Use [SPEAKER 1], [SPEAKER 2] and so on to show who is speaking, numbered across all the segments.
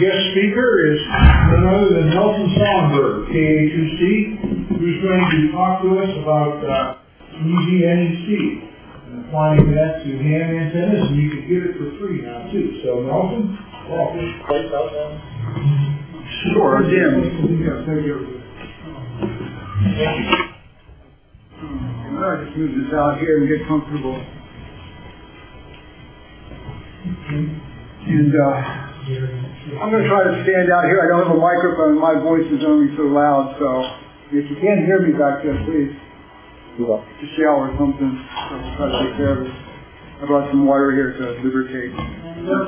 [SPEAKER 1] guest speaker is none other than Nelson Sonberg, KA2C, who's going to talk to us about EZNEC and applying that to ham antennas, and you can get it for free now too. So Nelson, welcome.
[SPEAKER 2] Sure, Jim.
[SPEAKER 1] Yeah, thank you.
[SPEAKER 2] I'll just move this out here and get comfortable. And I'm going to try to stand out here. I don't have a microphone. My voice is only so loud, so if you can't hear me back there, please just yell or something. So I'll try to take care of it. I brought some water here to lubricate.
[SPEAKER 1] Oh,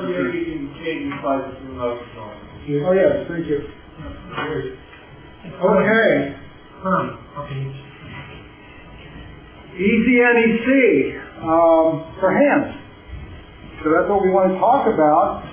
[SPEAKER 1] yes, thank you.
[SPEAKER 2] Okay. EZNEC for hams. So that's what we want to talk about.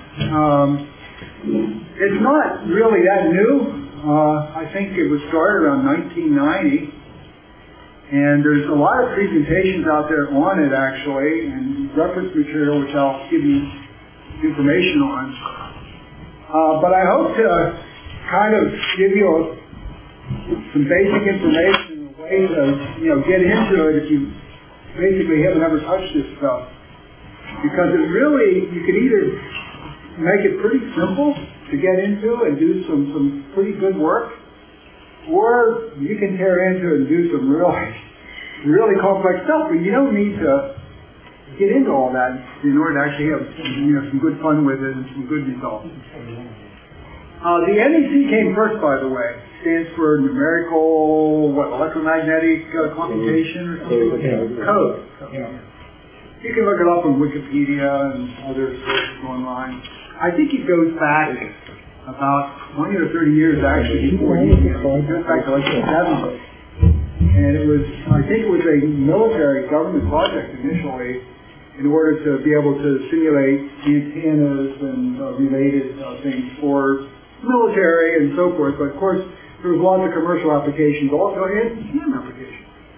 [SPEAKER 2] It's not really that new. I think it was started around 1990. And there's a lot of presentations out there on it, actually, and reference material, which I'll give you information on. But I hope to kind of give you some basic information, a way to get into it if you basically haven't ever touched this stuff. Because it really, you can either make it pretty simple to get into and do some pretty good work, or you can tear into it and do some really complex stuff, but you don't need to get into all that in order to actually have some good fun with it and some good results. The NEC came first, by the way. Stands for numerical, electromagnetic computation or something? Code. You can look it up on Wikipedia and other sources online. I think it goes back about 20 or 30 years actually before it goes back to like the 70s. And I think it was a military government project initially in order to be able to simulate antennas and related things for military and so forth. But of course, there was lots of commercial applications also and ham applications.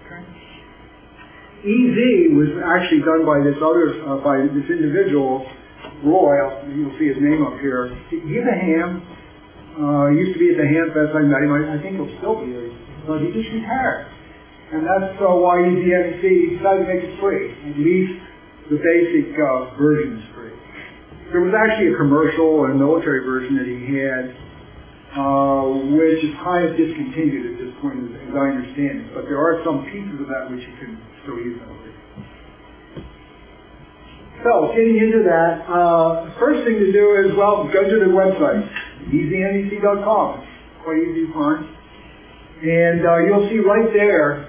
[SPEAKER 2] EZ was actually done by this individual, Roy. You'll see his name up here. He's a ham. He used to be at the Ham Fest. I met him. I think he'll still be there. But he just retired. And that's why EZNEC decided to make it free. At least the basic version is free. There was actually a commercial and military version that he had, which is kind of discontinued at this point, as I understand it. But there are some pieces of that which you can still use that way. So, getting into that, the first thing to do is, go to the website, EZNEC.com. It's quite easy to find. And you'll see right there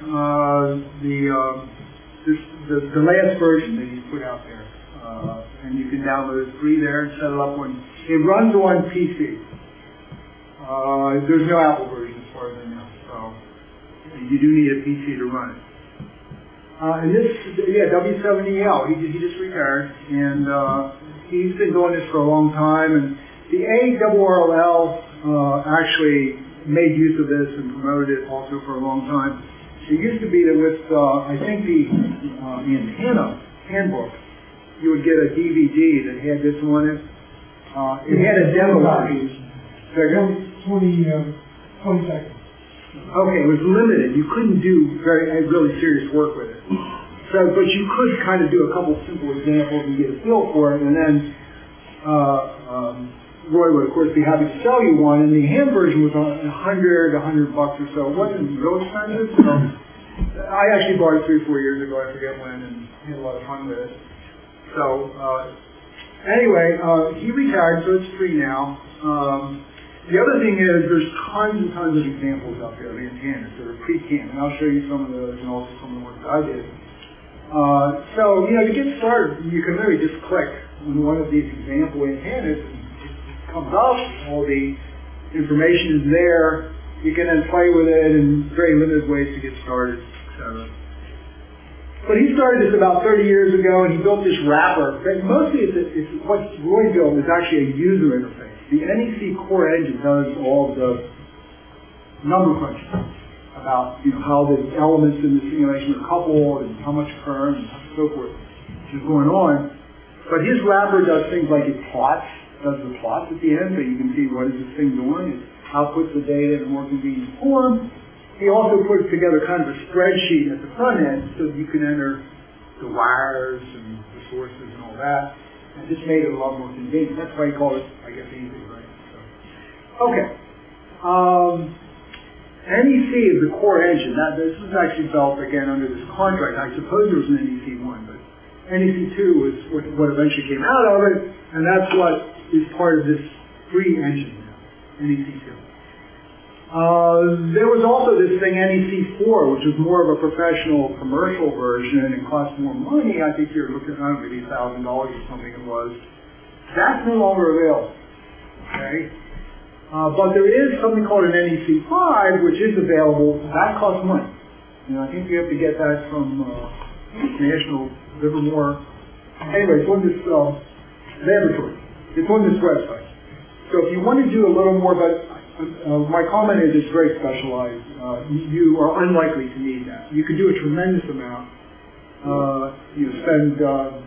[SPEAKER 2] the last version that he's put out there. And you can download it free there and set it up on, it runs on PC. There's no Apple version as far as I know, so you do need a PC to run it. And this, W7EL, he just retired, and he's been doing this for a long time, and the ARRL actually made use of this and promoted it also for a long time. It used to be that with, I think the antenna handbook, you would get a DVD that had this on it. It had a demo version.
[SPEAKER 1] 20 seconds.
[SPEAKER 2] Okay, it was limited. You couldn't do really serious work with it. So, but you could kind of do a couple simple examples and get a feel for it, and then Roy would, of course, be happy to sell you one. And the ham version was $100 or so. It wasn't real expensive. So I actually bought it 3 or 4 years ago. I forget when, and had a lot of fun with it. So anyway, he retired, so it's free now. The other thing is there's tons and tons of examples out there of antennas that are pre-canned, and I'll show you some of those and also some of the ones that I did. So, to get started, you can really just click on one of these example antennas, and it comes up, all the information is there. You can then play with it in very limited ways to get started, etc. But he started this about 30 years ago, and he built this wrapper. Mostly, it's what Roy built is actually a user interface. The NEC core engine does all the number crunching about how the elements in the simulation are coupled and how much current and so forth is going on. But his wrapper does things like it plots does the plots at the end, so you can see what is this thing doing. It outputs the data in a more convenient form. He also puts together kind of a spreadsheet at the front end so that you can enter the wires and the sources and all that. And just made it a lot more convenient. That's why he called it, I guess, easy, right? So, okay. NEC is the core engine. Now, this was actually developed again under this contract. I suppose there was an NEC1, but NEC2 was what eventually came out of it, and that's what is part of this free engine now, NEC2. There was also this thing, NEC4, which was more of a professional commercial version and cost more money. I think you're looking at maybe $1,000 or something it was. That's no longer available. Okay? But there is something called an NEC5, which is available. That costs money. I think you have to get that from National Livermore. Anyway, it's on this laboratory. It's on this website. So if you want to do a little more, but my comment is it's very specialized. You are unlikely to need that. You could do a tremendous amount. You spend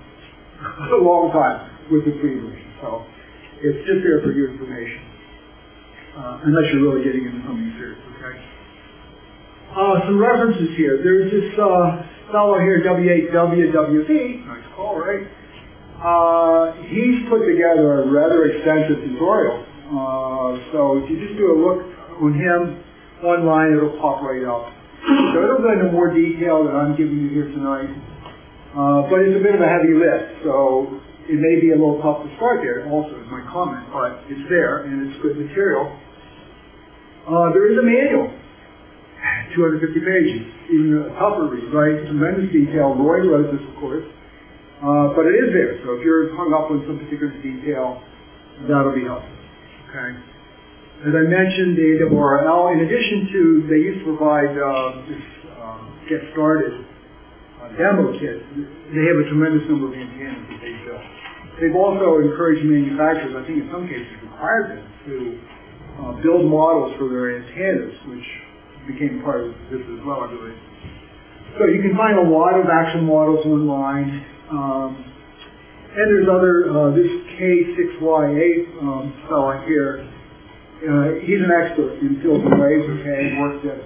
[SPEAKER 2] a long time with the free version. So it's just there for your information. Unless you're really getting into something serious, okay? Some references here. There's this fellow here, W8WWD, nice call, right? He's put together a rather extensive tutorial. So if you just do a look on him online, it'll pop right up. So it'll go into more detail than I'm giving you here tonight. But it's a bit of a heavy lift, so it may be a little tough to start there also, is my comment, but it's there and it's good material. There is a manual, 250 pages, even a tougher read, right? Tremendous detail. Roy wrote this, of course, but it is there. So if you're hung up on some particular detail, that'll be helpful. Okay. As I mentioned, the ARRL, in addition to, they used to provide this get started demo kit. They have a tremendous number of antennas that they built. They've also encouraged manufacturers, I think in some cases required them, to build models for their antennas, which became part of this as well, I believe. So you can find a lot of actual models online. And there's other, this K6Y8 fellow here, he's an expert in field arrays, okay, worked at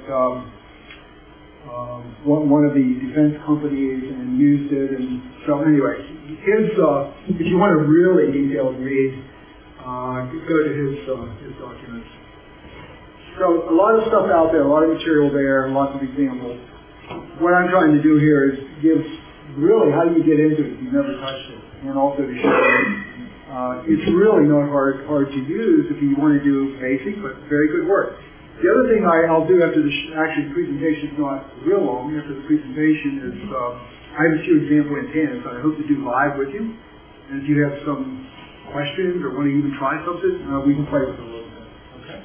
[SPEAKER 2] one of the defense companies and used it, and so anyway, his, if you want a really detailed read, go to his documents. So a lot of stuff out there, a lot of material there, lots of examples. What I'm trying to do here is give really how you get into it if you've never touched it, and also to show it's really not hard to use if you want to do basic but very good work. The other thing I'll do after the actually the presentation is not real long. After the presentation is I have a few example antennas that I hope to do live with you. And if you have some questions or want to even try something, we can play with it a little bit. Okay.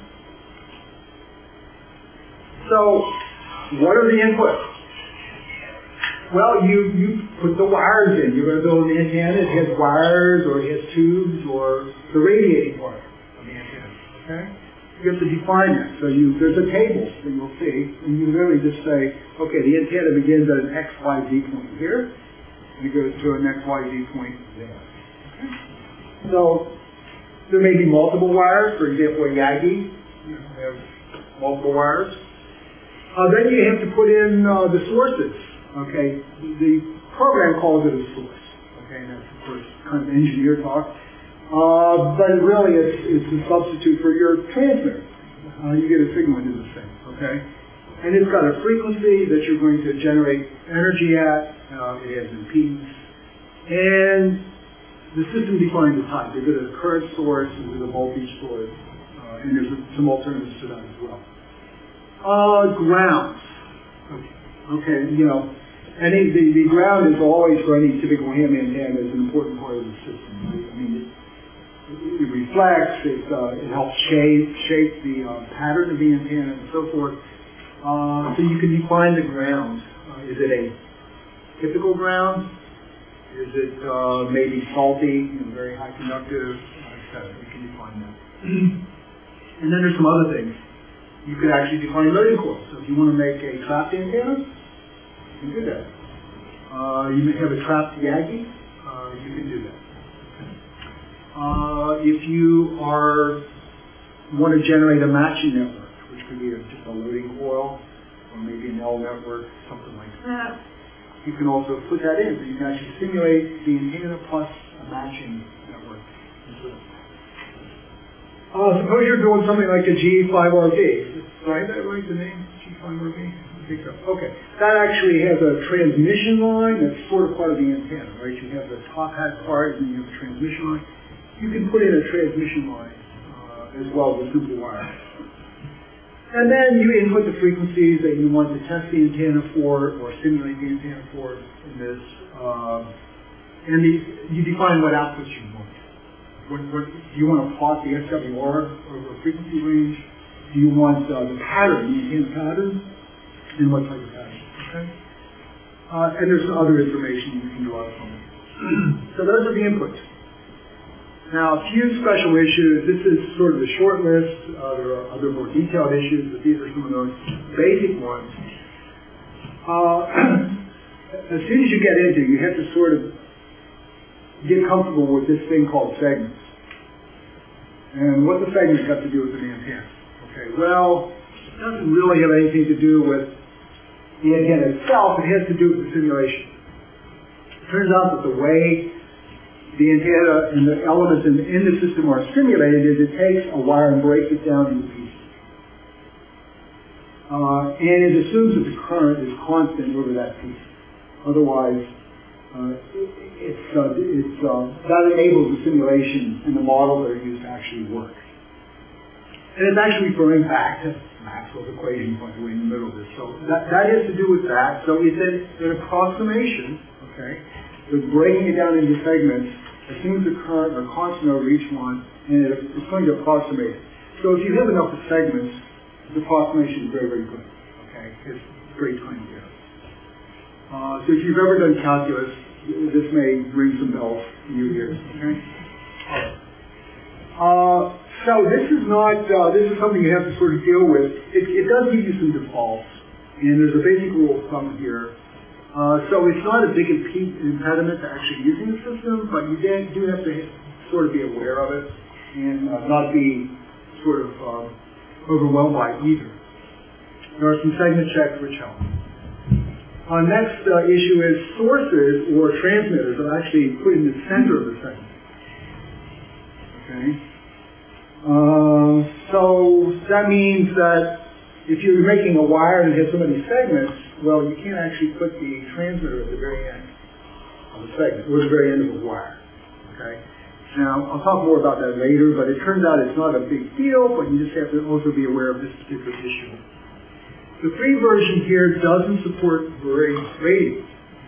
[SPEAKER 2] So, what are the inputs? Well, you put the wires in. You're going to build an antenna. It has wires, or it has tubes, or the radiating part of the antenna. Okay. You have to define that. So there's a table that you'll see, and you really just say, okay, the antenna begins at an XYZ point here, and it goes to an XYZ point there. Okay. So there may be multiple wires. For example, a Yagi, you have multiple wires. Then you have to put in the sources. Okay, the program calls it a source. Okay, and that's of course kind of engineer talk. But really it's a substitute for your transmitter. You get a signal into this thing, okay? And it's got a frequency that you're going to generate energy at. It has impedance. And the system defines the type. Is it a current source? Is it a voltage source? And there's some alternatives to that as well. Grounds. Okay, and the ground is always, for any typical ham antenna, is an important part of the system. Right? I mean, it reflects, it helps shape the pattern of the antenna and so forth. So you can define the ground. Is it a typical ground? Is it maybe salty, very high conductive, etc. You can define that. And then there's some other things. You could actually define loading coils. So if you want to make a trapped antenna, you can do that. You may have a trapped Yagi, you can do that. if you want to generate a matching network, which could be just a loading coil, or maybe an L network, something like that, you can also put that in. So you can actually simulate the antenna plus a matching network. Suppose you're doing something like a G5RB. Sorry, did I write the name? G5RB? I think so. Okay. That actually has a transmission line that's sort of part of the antenna, right? You have the top hat part and then you have a transmission line. You can put in a transmission line as well with simple wire. And then you input the frequencies that you want to test the antenna for or simulate the antenna for in this. And you define what outputs you want. Do you want to plot the SWR over a frequency range? Do you want the pattern, the antenna pattern? And what type of pattern? Okay? And there's other information you can draw from it. So those are the inputs. Now, a few special issues. This is sort of the short list. There are other more detailed issues, but these are some of those basic ones. As soon as you get into it, you have to sort of get comfortable with this thing called segments. And what the segments have to do with an antenna. Okay, well, it doesn't really have anything to do with the antenna itself. It has to do with the simulation. It turns out that the way the antenna and the elements in the system are simulated is it takes a wire and breaks it down into pieces. And it assumes that the current is constant over that piece. Otherwise, that enables the simulation and the model that are used to actually work. And it's actually referring back to Maxwell's equation, by the way, in the middle of this. So that has to do with that. So it's an approximation, okay, with breaking it down into segments, assumes the current are constant over each one, and it's going to approximate it. So if you have enough segments, the approximation is very, very good. Okay, it's very tiny error. So if you've ever done calculus, this may ring some bells in your ears. Okay. So this is not. This is something you have to sort of deal with. It does give you some defaults, and there's a basic rule of thumb here. So it's not a big impediment to actually using the system, but you do have to sort of be aware of it and not be sort of overwhelmed by either. There are some segment checks which help. Our next issue is sources or transmitters are actually put in the center of the segment. Okay. So that means that if you're making a wire and it has so many segments, well, you can't actually put the transmitter at the very end of the segment, or the very end of the wire. Okay? Now, I'll talk more about that later, but it turns out it's not a big deal, but you just have to also be aware of this particular issue. The free version here doesn't support Bury radio.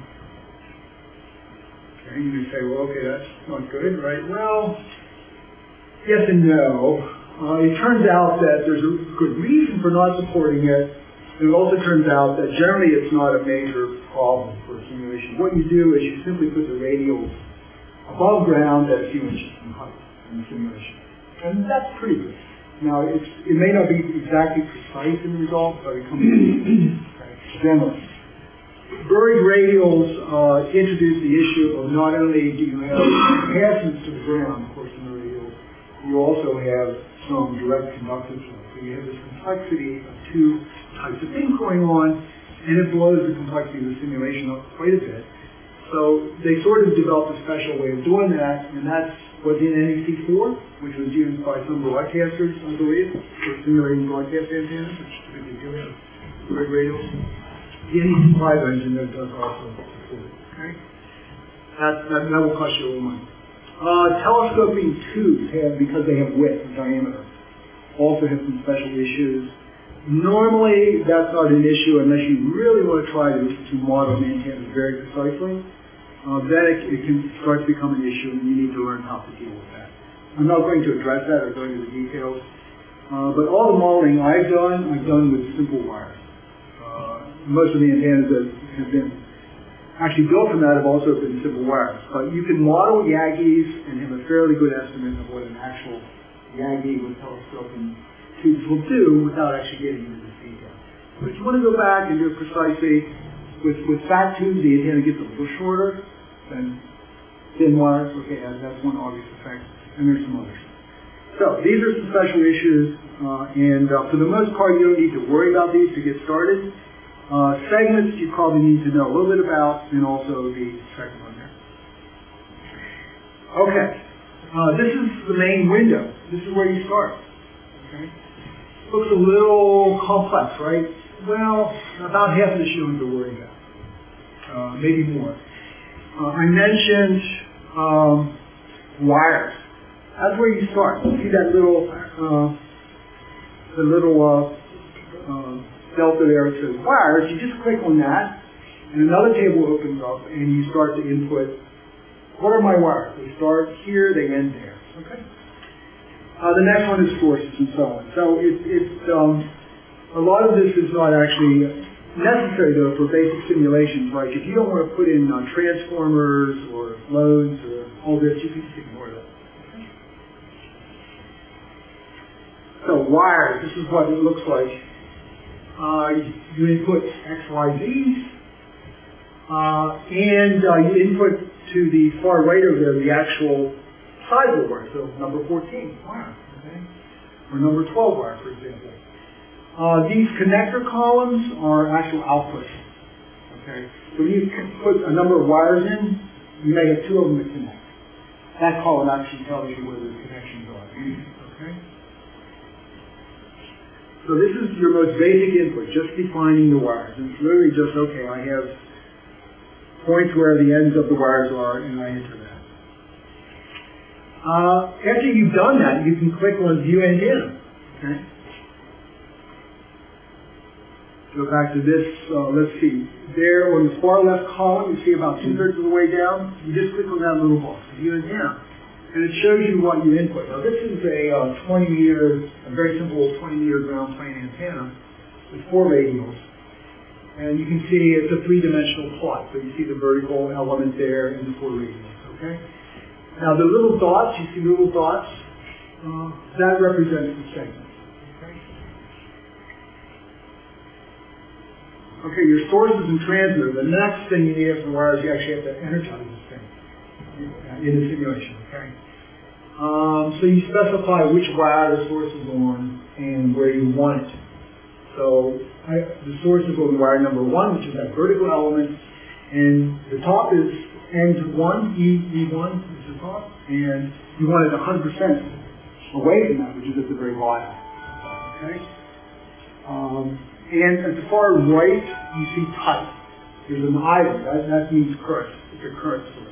[SPEAKER 2] Okay, you may say, well, okay, that's not good, right? Well, yes and no. It turns out that there's a good reason for not supporting it. And it also turns out that generally it's not a major problem for simulation. What you do is you simply put the radials above ground at a few inches in height in the simulation. And that's pretty good. Now, it may not be exactly precise in the result, but it comes generally. Buried radials introduce the issue of not only do you have capacitance to the ground, of course, in the radials, you also have some direct conductance. So you have this complexity of two types of things going on, and it blows the complexity of the simulation up quite a bit. So they sort of developed a special way of doing that, and that's was in NEC4, which was used by some broadcasters, I believe, for simulating broadcast antennas, which typically do have buried radials. The NEC5 engine that does also support it. Okay? That will cost you a little money. Telescoping tubes because they have width and diameter, also have some special issues. Normally, that's not an issue unless you really want to try to model an antenna very precisely. Then it can start to become an issue, and you need to learn how to deal with that. I'm not going to address that or go into the details, but all the modeling I've done with simple wires. Most of the antennas that have been actually built from that have also been simple wires. But you can model Yagis and have a fairly good estimate of what an actual Yagi with telescoping tubes will do without actually getting into this detail. But if you want to go back and do it precisely, with fat tubes, the antenna gets a little shorter than thin wires. Okay, that's one obvious effect. and there's some others. So these are some special issues, and for the most part, you don't need to worry about these to get started. Segments you probably need to know a little bit about, and also the second one there. Okay, this is the main window. This is where you start. Okay. Looks a little complex, right? Well, about half of this you don't have to worry about. Maybe more. I mentioned wires. That's where you start. You see that little, delta there, it says wires. You just click on that, and another table opens up, and you start to input, what are my wires? They start here, they end there. Okay. The next one is sources and so on. So a lot of this is not actually necessary though for basic simulations. Like if you don't want to put in transformers or loads or all this, you can just ignore that. Okay. So wires, this is what it looks like. You input X, Y, Z's, and you input to the far right over there the actual size of the wire. So number 14 wire, okay, or number 12 wire, for example. These connector columns are actual outputs. Okay, so when you put a number of wires in, you may have two of them that connect. That column actually tells you where the connections are. Okay. So this is your most basic input, just defining the wires. And it's literally just, okay, I have points where the ends of the wires are, and I enter that. After you've done that, you can click on View Antenna. Okay. Go back to this, let's see. There on the far left column, you see about 2/3 of the way down. You just click on that little box, View Antenna. And it shows you what you input. Now this is a 20-meter, a very simple 20-meter ground plane antenna with 4 radials. And you can see it's a 3-dimensional plot. So you see the vertical element there and the 4 radials, okay? Now the little dots, you see little dots, that represents the segment. Okay? Okay, your sources and transmitter. The next thing you need for wires, you actually have to energize this thing in the simulation, okay? So you specify which wire the source is on and where you want it. So the source is on wire number 1, which is that vertical element, and the top is end 1, E1 is the top, and you want it 100% away from that, which is at the very bottom. Okay? And at the far right, you see type. There's an island. That means current. It's a current source.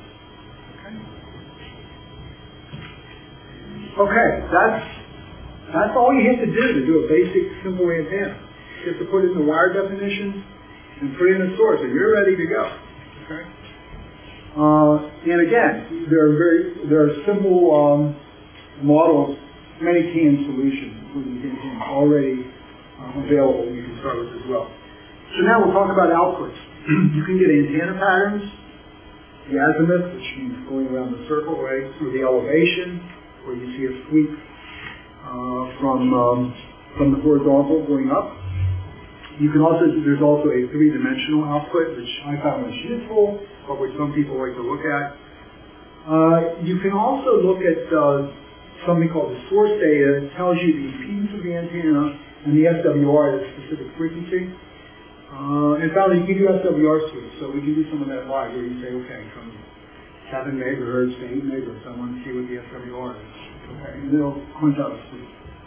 [SPEAKER 2] Okay, that's all you have to do a basic simple antenna. You have to put in the wire definitions and put in the source, and you're ready to go. Okay. And again, there are simple models, many CAN solutions, including antenna, already available. You can start with as well. So now we'll talk about outputs. You can get antenna patterns, the azimuth, which means going around the circle, right, through the elevation, where you see a sweep from the horizontal going up. There's also a 3-dimensional output, which I found was useful, but which some people like to look at. You can also look at something called the source data. It tells you the impedance of the antenna and the SWR, the specific frequency. And finally, you can do SWR sweeps, so we can do some of that live, where you say, okay, from 7 megahertz to 8 megahertz, I want to see what the SWR is. Okay, and it'll point out a sweep.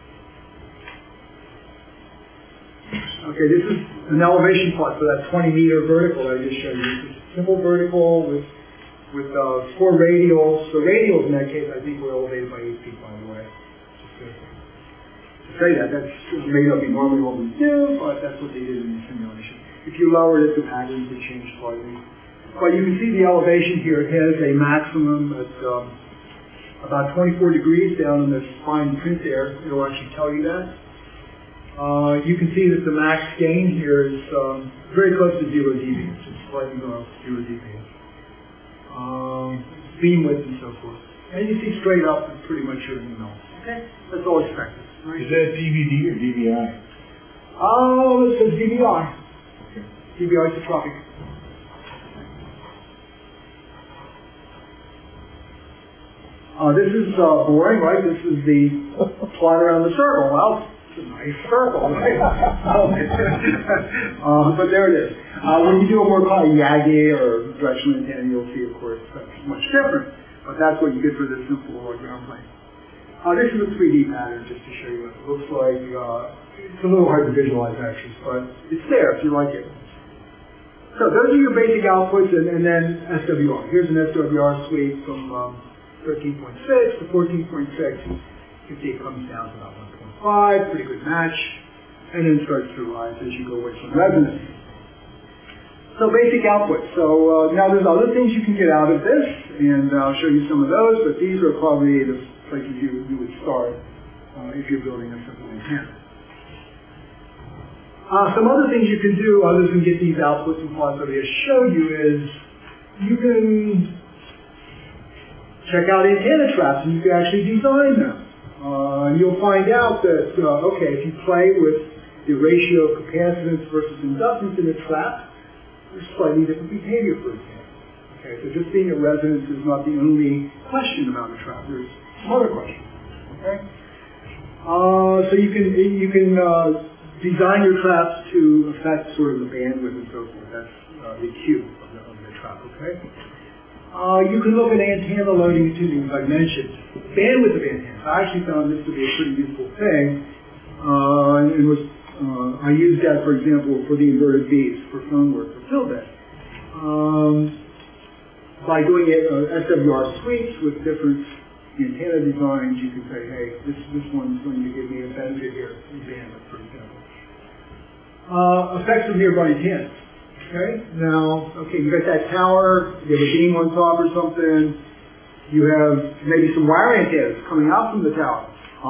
[SPEAKER 2] Okay, this is an elevation plot for that 20-meter vertical I just showed you. It's a simple vertical with 4 radials. The radials in that case, I think, were elevated by 8 feet, by the way. Just to say that may not be normally what we do, but that's what they did in the simulation. If you lowered it, the patterns would change slightly. But you can see the elevation here. It has a maximum at about 24 degrees down in this fine print there. It'll actually tell you that. You can see that the max gain here is very close to 0 dB. It's slightly below 0 dB. Beam width and so forth. And you see straight up, it's pretty much your null. Okay? That's all expected. Right?
[SPEAKER 1] Is that DVD or DVI?
[SPEAKER 2] Oh, it says DVI. Okay. DVI isotropic. This is boring, right? This is the plot around the circle. Well, it's a nice circle, right? But there it is. When you do a more kind of Yagi or directional antenna, you'll see, of course, that's much different. But that's what you get for this simple ground plane. This is a 3D pattern, just to show you what it looks like. It's a little hard to visualize, actually, but it's there if you like it. So those are your basic outputs, and then SWR. Here's an SWR suite from 13.6 to 14.6. You can see it comes down to about 1.5, pretty good match, and then starts to rise as you go away from resonance. So basic output. So now there's other things you can get out of this, and I'll show you some of those, but these are probably the places you would start if you're building a simple antenna. Some other things you can do other than get these outputs and plots that I just showed you is you can check out antenna traps and you can actually design them. You'll find out that, okay, if you play with the ratio of capacitance versus inductance in a trap, there's slightly different behavior, for example. Okay, so just being at resonance is not the only question about a trap. There's some other questions. Okay? So you can design your traps to affect sort of the bandwidth and so forth. That's the cue of the trap, okay? You can look at antenna loading and tuning, as I mentioned. Bandwidth of antennas. I actually found this to be a pretty useful thing. I used that, for example, for the inverted V's for phone work, for field day. By doing it SWR suites with different antenna designs, you can say, hey, this one's going to give me a benefit here in bandwidth, for example. Effects of nearby antennas. Okay, now, you got that tower, you have a beam on top or something, you have maybe some wire antennas coming out from the tower.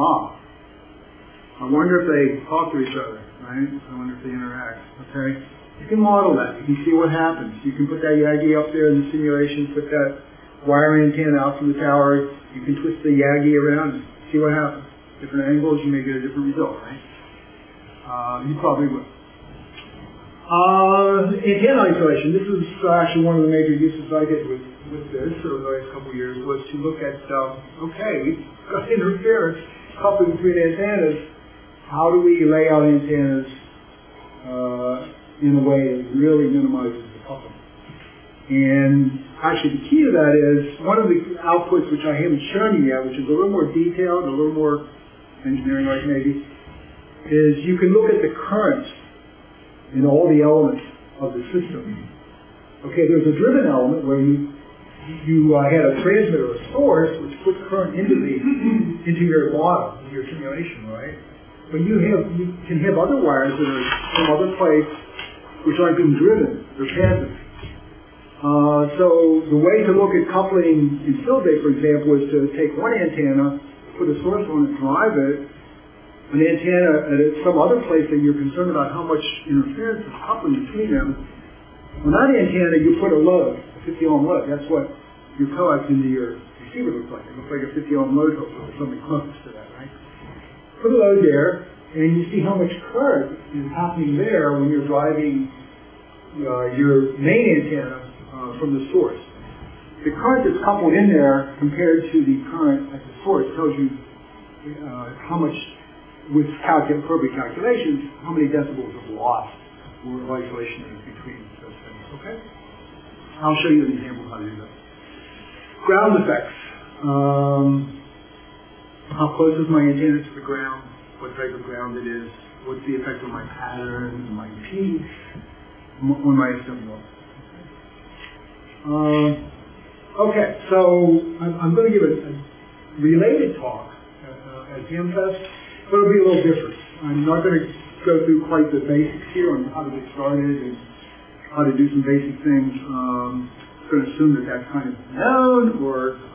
[SPEAKER 2] I wonder if they talk to each other, right? I wonder if they interact, okay? You can model that, you can see what happens. You can put that Yagi up there in the simulation, put that wire antenna out from the tower, you can twist the Yagi around and see what happens. Different angles, you may get a different result, right? You probably will. Antenna isolation. This is actually one of the major uses I did with this over the last couple of years, was to look at, we've got interference coupling between antennas. How do we lay out antennas in a way that really minimizes the coupling? And actually the key to that is, one of the outputs which I haven't shown you yet, which is a little more detailed, a little more engineering-like maybe, is you can look at the current in all the elements of the system. Okay, there's a driven element where you had a transmitter or source which puts current into your model, into your simulation, right? But you can have other wires that are from other place which aren't being driven, they're passive. So the way to look at coupling in field day, for example, is to take one antenna, put a source on it, drive it, an antenna at some other place that you're concerned about how much interference is coupling between them. On that antenna, you put a load, a 50 ohm load. That's what your coax into your receiver looks like. It looks like a 50 ohm load, hopefully, or something close to that, right? Put a load there, and you see how much current is happening there when you're driving your main antenna from the source. The current that's coupled in there compared to the current at the source tells you how much, with appropriate calculations, how many decibels of loss or isolation is between those things, okay? I'll show you an example of how to do that. Ground effects. How close is my antenna to the ground? What type of ground it is? What's the effect on my pattern, my impedance, on my SWR? Okay, so I'm going to give a related talk at GAMFest. But it'll be a little different. I'm not going to go through quite the basics here on how to get started and how to do some basic things. I'm going to assume that that's kind of known,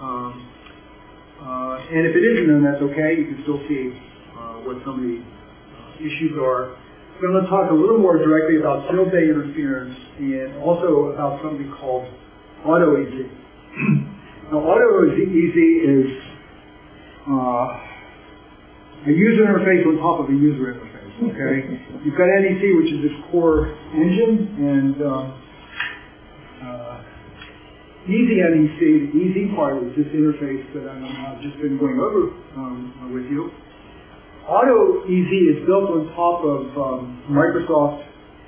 [SPEAKER 2] and if it isn't known, that's okay. You can still see what some of the issues are. I'm going to talk a little more directly about field day interference and also about something called auto-EZ. Now, auto-EZ is a user interface on top of a user interface, okay? You've got NEC, which is its core engine, and Easy NEC, the easy part is this interface that I've just been going over with you. Auto EZ is built on top of Microsoft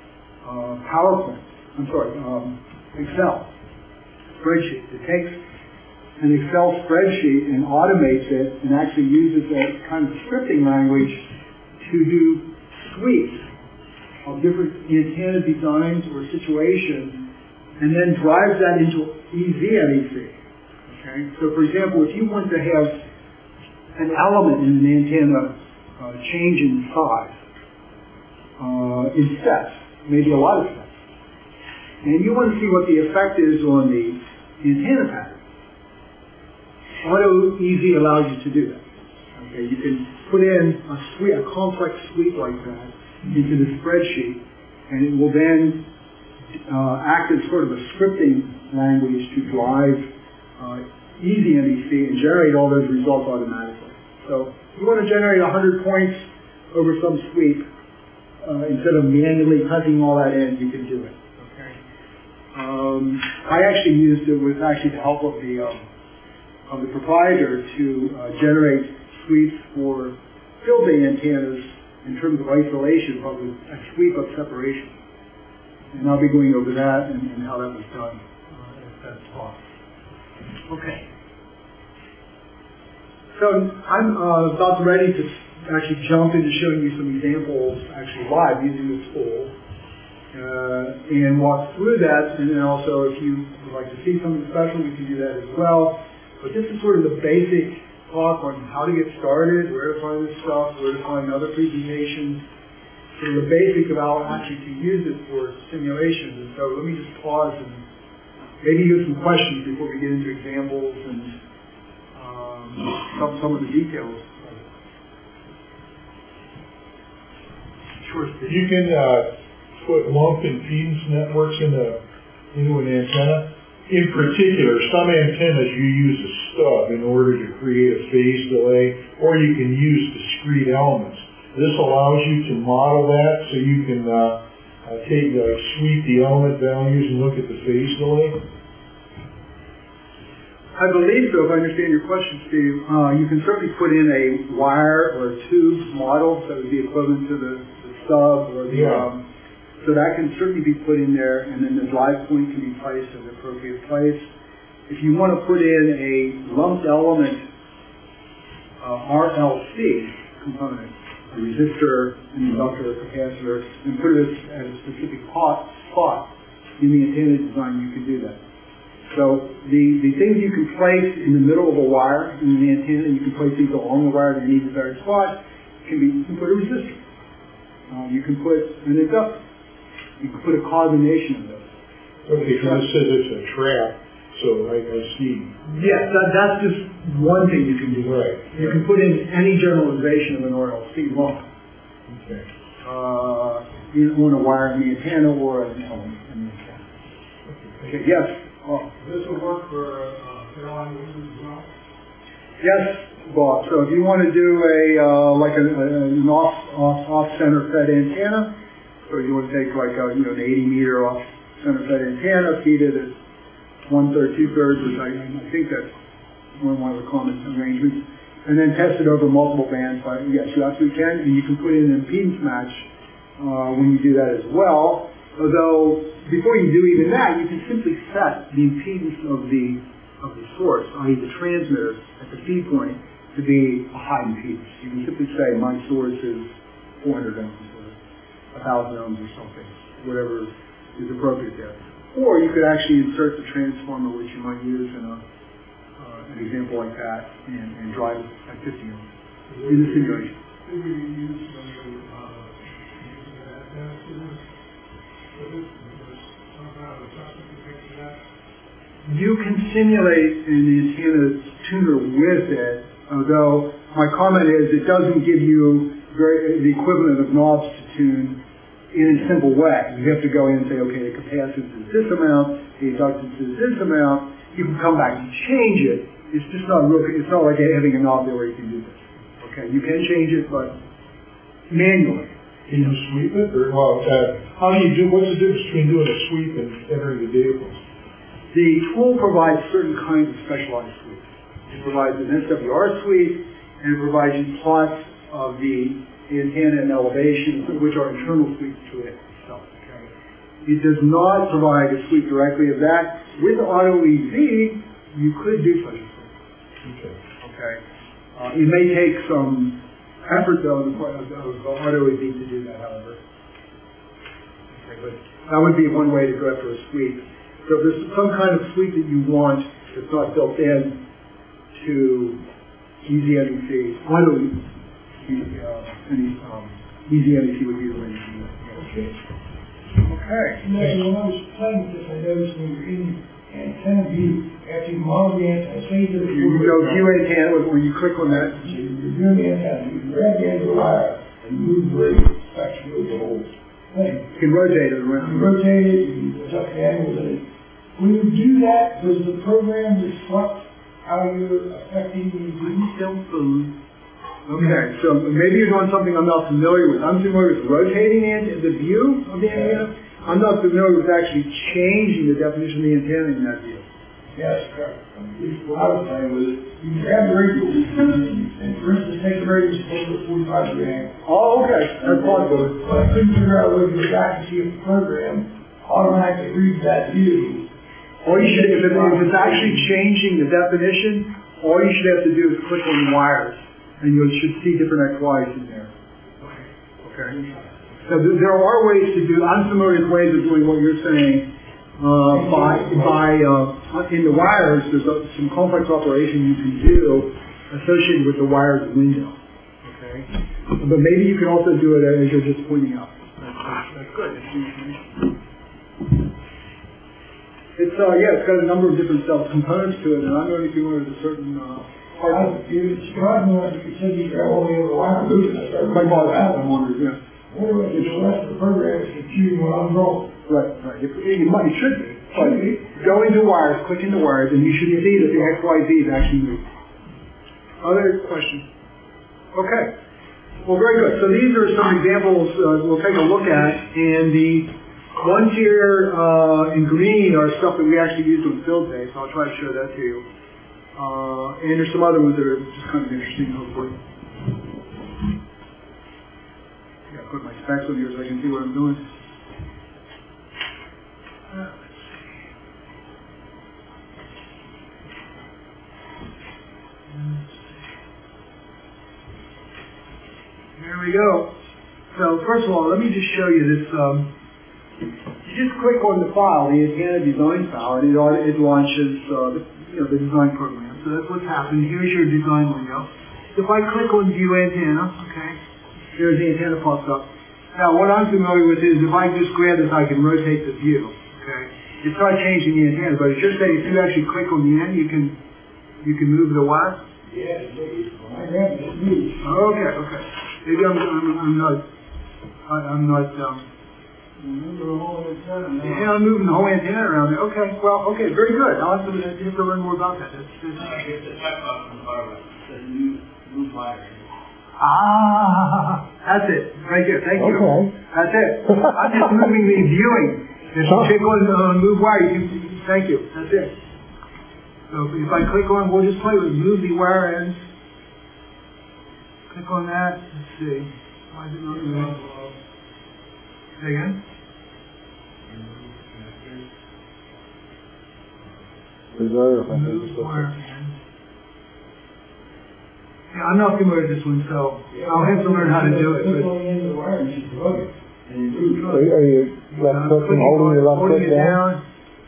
[SPEAKER 2] Excel spreadsheet. It takes an Excel spreadsheet and automates it and actually uses that kind of scripting language to do sweeps of different antenna designs or situations and then drives that into EZ-NEC. Okay? So for example, if you want to have an element in an antenna change in size in steps, maybe a lot of steps, and you want to see what the effect is on the antenna pattern, Auto EZ allows you to do that. Okay, you can put in a complex sweep like that into the spreadsheet, and it will then act as sort of a scripting language to drive EZ-NEC and generate all those results automatically. So if you want to generate 100 points over some sweep, instead of manually typing all that in, you can do it. Okay. I actually used it with the help of the proprietor to generate sweeps for field day antennas in terms of isolation, but with a sweep of separation. And I'll be going over that and how that was done as that talk. Okay. So I'm about ready to actually jump into showing you some examples actually live using this tool and walk through that. And then also if you would like to see something special, we can do that as well. But this is sort of the basic talk on how to get started, where to find this stuff, where to find other presentations, sort of the basic of how actually to use it for simulations. And so let me just pause and maybe use some questions before we get into examples and some of the details. Sure.
[SPEAKER 1] You can put lump impedance networks into an antenna. In particular, some antennas you use a stub in order to create a phase delay, or you can use discrete elements. This allows you to model that so you can sweep the element values and look at the phase delay.
[SPEAKER 2] I believe so, if I understand your question, Steve. You can certainly put in a wire or a tube model that would be equivalent to the stub or the so that can certainly be put in there, and then the drive point can be placed in the appropriate place. If you want to put in a lumped element RLC component, a resistor, an inductor, a capacitor, and put it at a specific spot in the antenna design, you can do that. So the things you can place in the middle of a wire in the antenna, you can place these along the wire that you need the very spot. You can put a resistor. You can put an inductor. You can put a combination of those.
[SPEAKER 1] Okay, so this says it's a trap, so I see.
[SPEAKER 2] Yes, that's just one thing you can do.
[SPEAKER 1] Right.
[SPEAKER 2] You can put in any generalization of an RLC lump.
[SPEAKER 1] Okay.
[SPEAKER 2] On a wire in the antenna or an element in the antenna. Okay, yes.
[SPEAKER 1] This will work for airline users as well?
[SPEAKER 2] Yes, Bob. So if you want to do an off-center fed antenna, so you want to take like an 80-meter off-center fed antenna, feed it at 1/3, 2/3, which I think that's one of the common arrangements, and then test it over multiple bands. Yes, you absolutely can, and you can put in an impedance match when you do that as well. Although before you do even that, you can simply set the impedance of the source, i.e. the transmitter at the feed point, to be a high impedance. You can simply say my source is 400 ohms or 1,000 ohms or something, whatever is appropriate there. Or you could actually insert the transformer, which you might use in an example like that, and drive it at 50 ohms in the simulation. You can simulate an antenna tuner with it, although my comment is it doesn't give you the equivalent of knobs to tune in a simple way. You have to go in and say, okay, the capacitance is this amount, the inductance is this amount. You can come back and change it. It's just not real. It's not like having a knob there where you can do this. Okay, you can change it, but manually.
[SPEAKER 1] Can you sweep it, or how do you do? What's the difference between doing a sweep and entering the vehicles?
[SPEAKER 2] The tool provides certain kinds of specialized sweeps. It provides an SWR sweep, and it provides you plots of the antenna and elevation, which are internal sweeps to it itself. Okay? It does not provide a sweep directly of that. With AutoEZ, you could do such a sweep. Okay. It may take some effort, though, on the part of AutoEZ to do that, however. Okay, but that would be one way to go after a sweep. So if there's some kind of sweep that you want that's not built in to EasyNEC, AutoEZ, EasyNEC would be the way to do that.
[SPEAKER 1] Okay.
[SPEAKER 2] Okay.
[SPEAKER 1] Now, when I was playing with this, I noticed when you're in antenna view, after you model the antenna, say that
[SPEAKER 2] you go view antenna, when you click on that.
[SPEAKER 1] So you're doing the antenna, you grab the end of the wire and move the radio, actually move the whole thing.
[SPEAKER 2] You can rotate it around.
[SPEAKER 1] You rotate it, you adjust the angles in it. When you do that, does the program reflect how you're affecting the view?
[SPEAKER 2] Okay, so maybe you're doing something I'm not familiar with. I'm familiar with rotating the view of the antenna. I'm not familiar with actually changing the definition of the antenna in that view.
[SPEAKER 1] Yes, correct. At least what I was playing with it, you can grab the radio and for instance, take the radio and put it at 45 degree angle.
[SPEAKER 2] Oh, okay. That's possible.
[SPEAKER 1] But I couldn't figure out whether you back to see if the program automatically reads that view.
[SPEAKER 2] Or you should, if it's actually changing the definition, all you should have to do is click on the wires, and you should see different XYs in there. Okay. So there are ways to do. I'm familiar with ways of doing what you're saying. In the wires, there's some complex operation you can do associated with the wires window. Okay. But maybe you can also do it as you're just pointing out. That's good. It's it's got a number of different components to it, and I'm only familiar with a certain part.
[SPEAKER 1] It's driving when you said you grab all the other wire moving.
[SPEAKER 2] I'm wondering, yeah.
[SPEAKER 1] Anyway, the rest of the program is computing what I'm rolling.
[SPEAKER 2] Right. It should be. Go into wires, click into wires, and you should see that the XYZ is actually moved. Other questions? Okay. Well, very good. So these are some examples we'll take a look at, and the ones here in green are stuff that we actually used on field day, so I'll try to show that to you. And there's some other ones that are just kind of interesting, hopefully. Yeah, put my specs on here so I can see what I'm doing. There we go. So first of all, let me just show you this. You just click on the file, the antenna design file, and it launches the design program. So that's what's happening. Here's your design window. If I click on View Antenna, okay, here's the antenna pops up. Now what I'm familiar with is if I just grab this, I can rotate the view. Okay, it's not changing the antenna, but it's just that if you actually click on the end, you can move the wire.
[SPEAKER 1] Yeah, I grab it, it moves.
[SPEAKER 2] Okay. Maybe I'm not.
[SPEAKER 1] Moving the whole antenna now.
[SPEAKER 2] Yeah, I'm moving the whole antenna around there. Okay, well, very good. I'll have to learn more about that.
[SPEAKER 3] I get the checkbox from Barbara. It says move wire.
[SPEAKER 2] That's it. Right there. Thank you.
[SPEAKER 4] Okay.
[SPEAKER 2] That's it. I'm just moving the viewing. If you click on move wire, thank you. That's it. So if I click on, we'll just play with move the wire ends. Click on that. Let's see. Why is it not moving? Say again?
[SPEAKER 4] Reserve.
[SPEAKER 2] Move wire ends. Yeah, I'm not familiar with this one, so I'll have to learn how to do it.
[SPEAKER 1] Click on the end of the wire and just plug it. And you move it.
[SPEAKER 4] Are you left clicking, holding your left click down?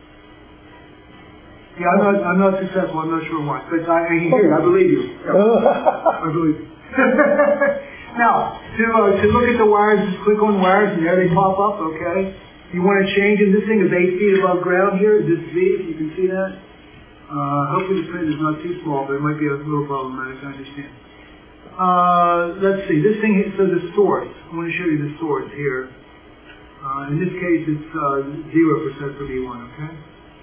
[SPEAKER 2] Yeah, I'm not successful. I'm not sure why, but I hear you. I believe you. I believe you. Now, to look at the wires, just click on wires, and there they pop up. Okay. You want to change them. This thing is 8 feet above ground here. This V, if you can see that. Hopefully the print is not too small, but it might be a little problematic. I understand. Let's see. This thing, so the source. I want to show you the source here. In this case, it's 0% for V1. Okay.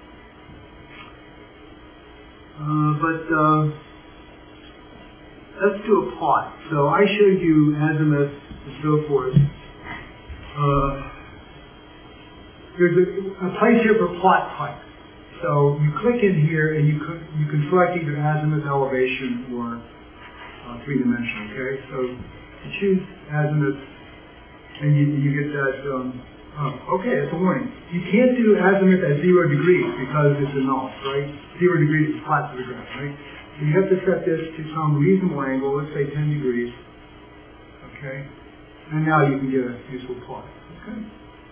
[SPEAKER 2] Let's do a plot. So I showed you azimuth and so forth. There's a place here for plot type. So you click in here and you can select either azimuth, elevation, or three-dimensional, okay? So you choose azimuth and you get that, okay, it's a warning. You can't do azimuth at 0 degrees because it's a null, right? 0 degrees is flat to the ground, right? So you have to set this to some reasonable angle, let's say 10 degrees, okay? And now you can get a useful plot, okay?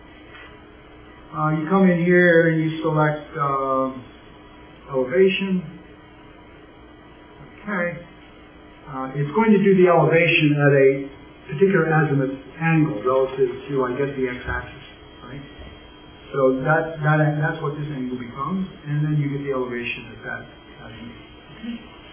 [SPEAKER 2] You come in here and you select elevation. Okay. It's going to do the elevation at a particular azimuth angle relative to, I guess, the x-axis, right? So that's what this angle becomes, and then you get the elevation at that azimuth. Okay.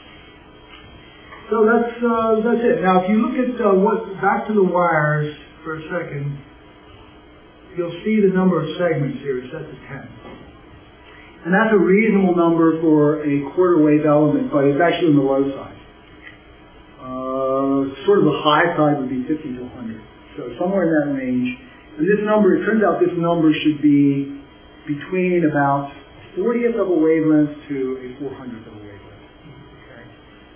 [SPEAKER 2] So that's it. Now, if you look at back to the wires for a second, you'll see the number of segments here is set to 10. And that's a reasonable number for a quarter wave element, but it's actually on the low side. Sort of the high side would be 50 to 100. So somewhere in that range. And this number, it turns out this number should be between about 40th of a wavelength to a 400th of a wavelength. Okay.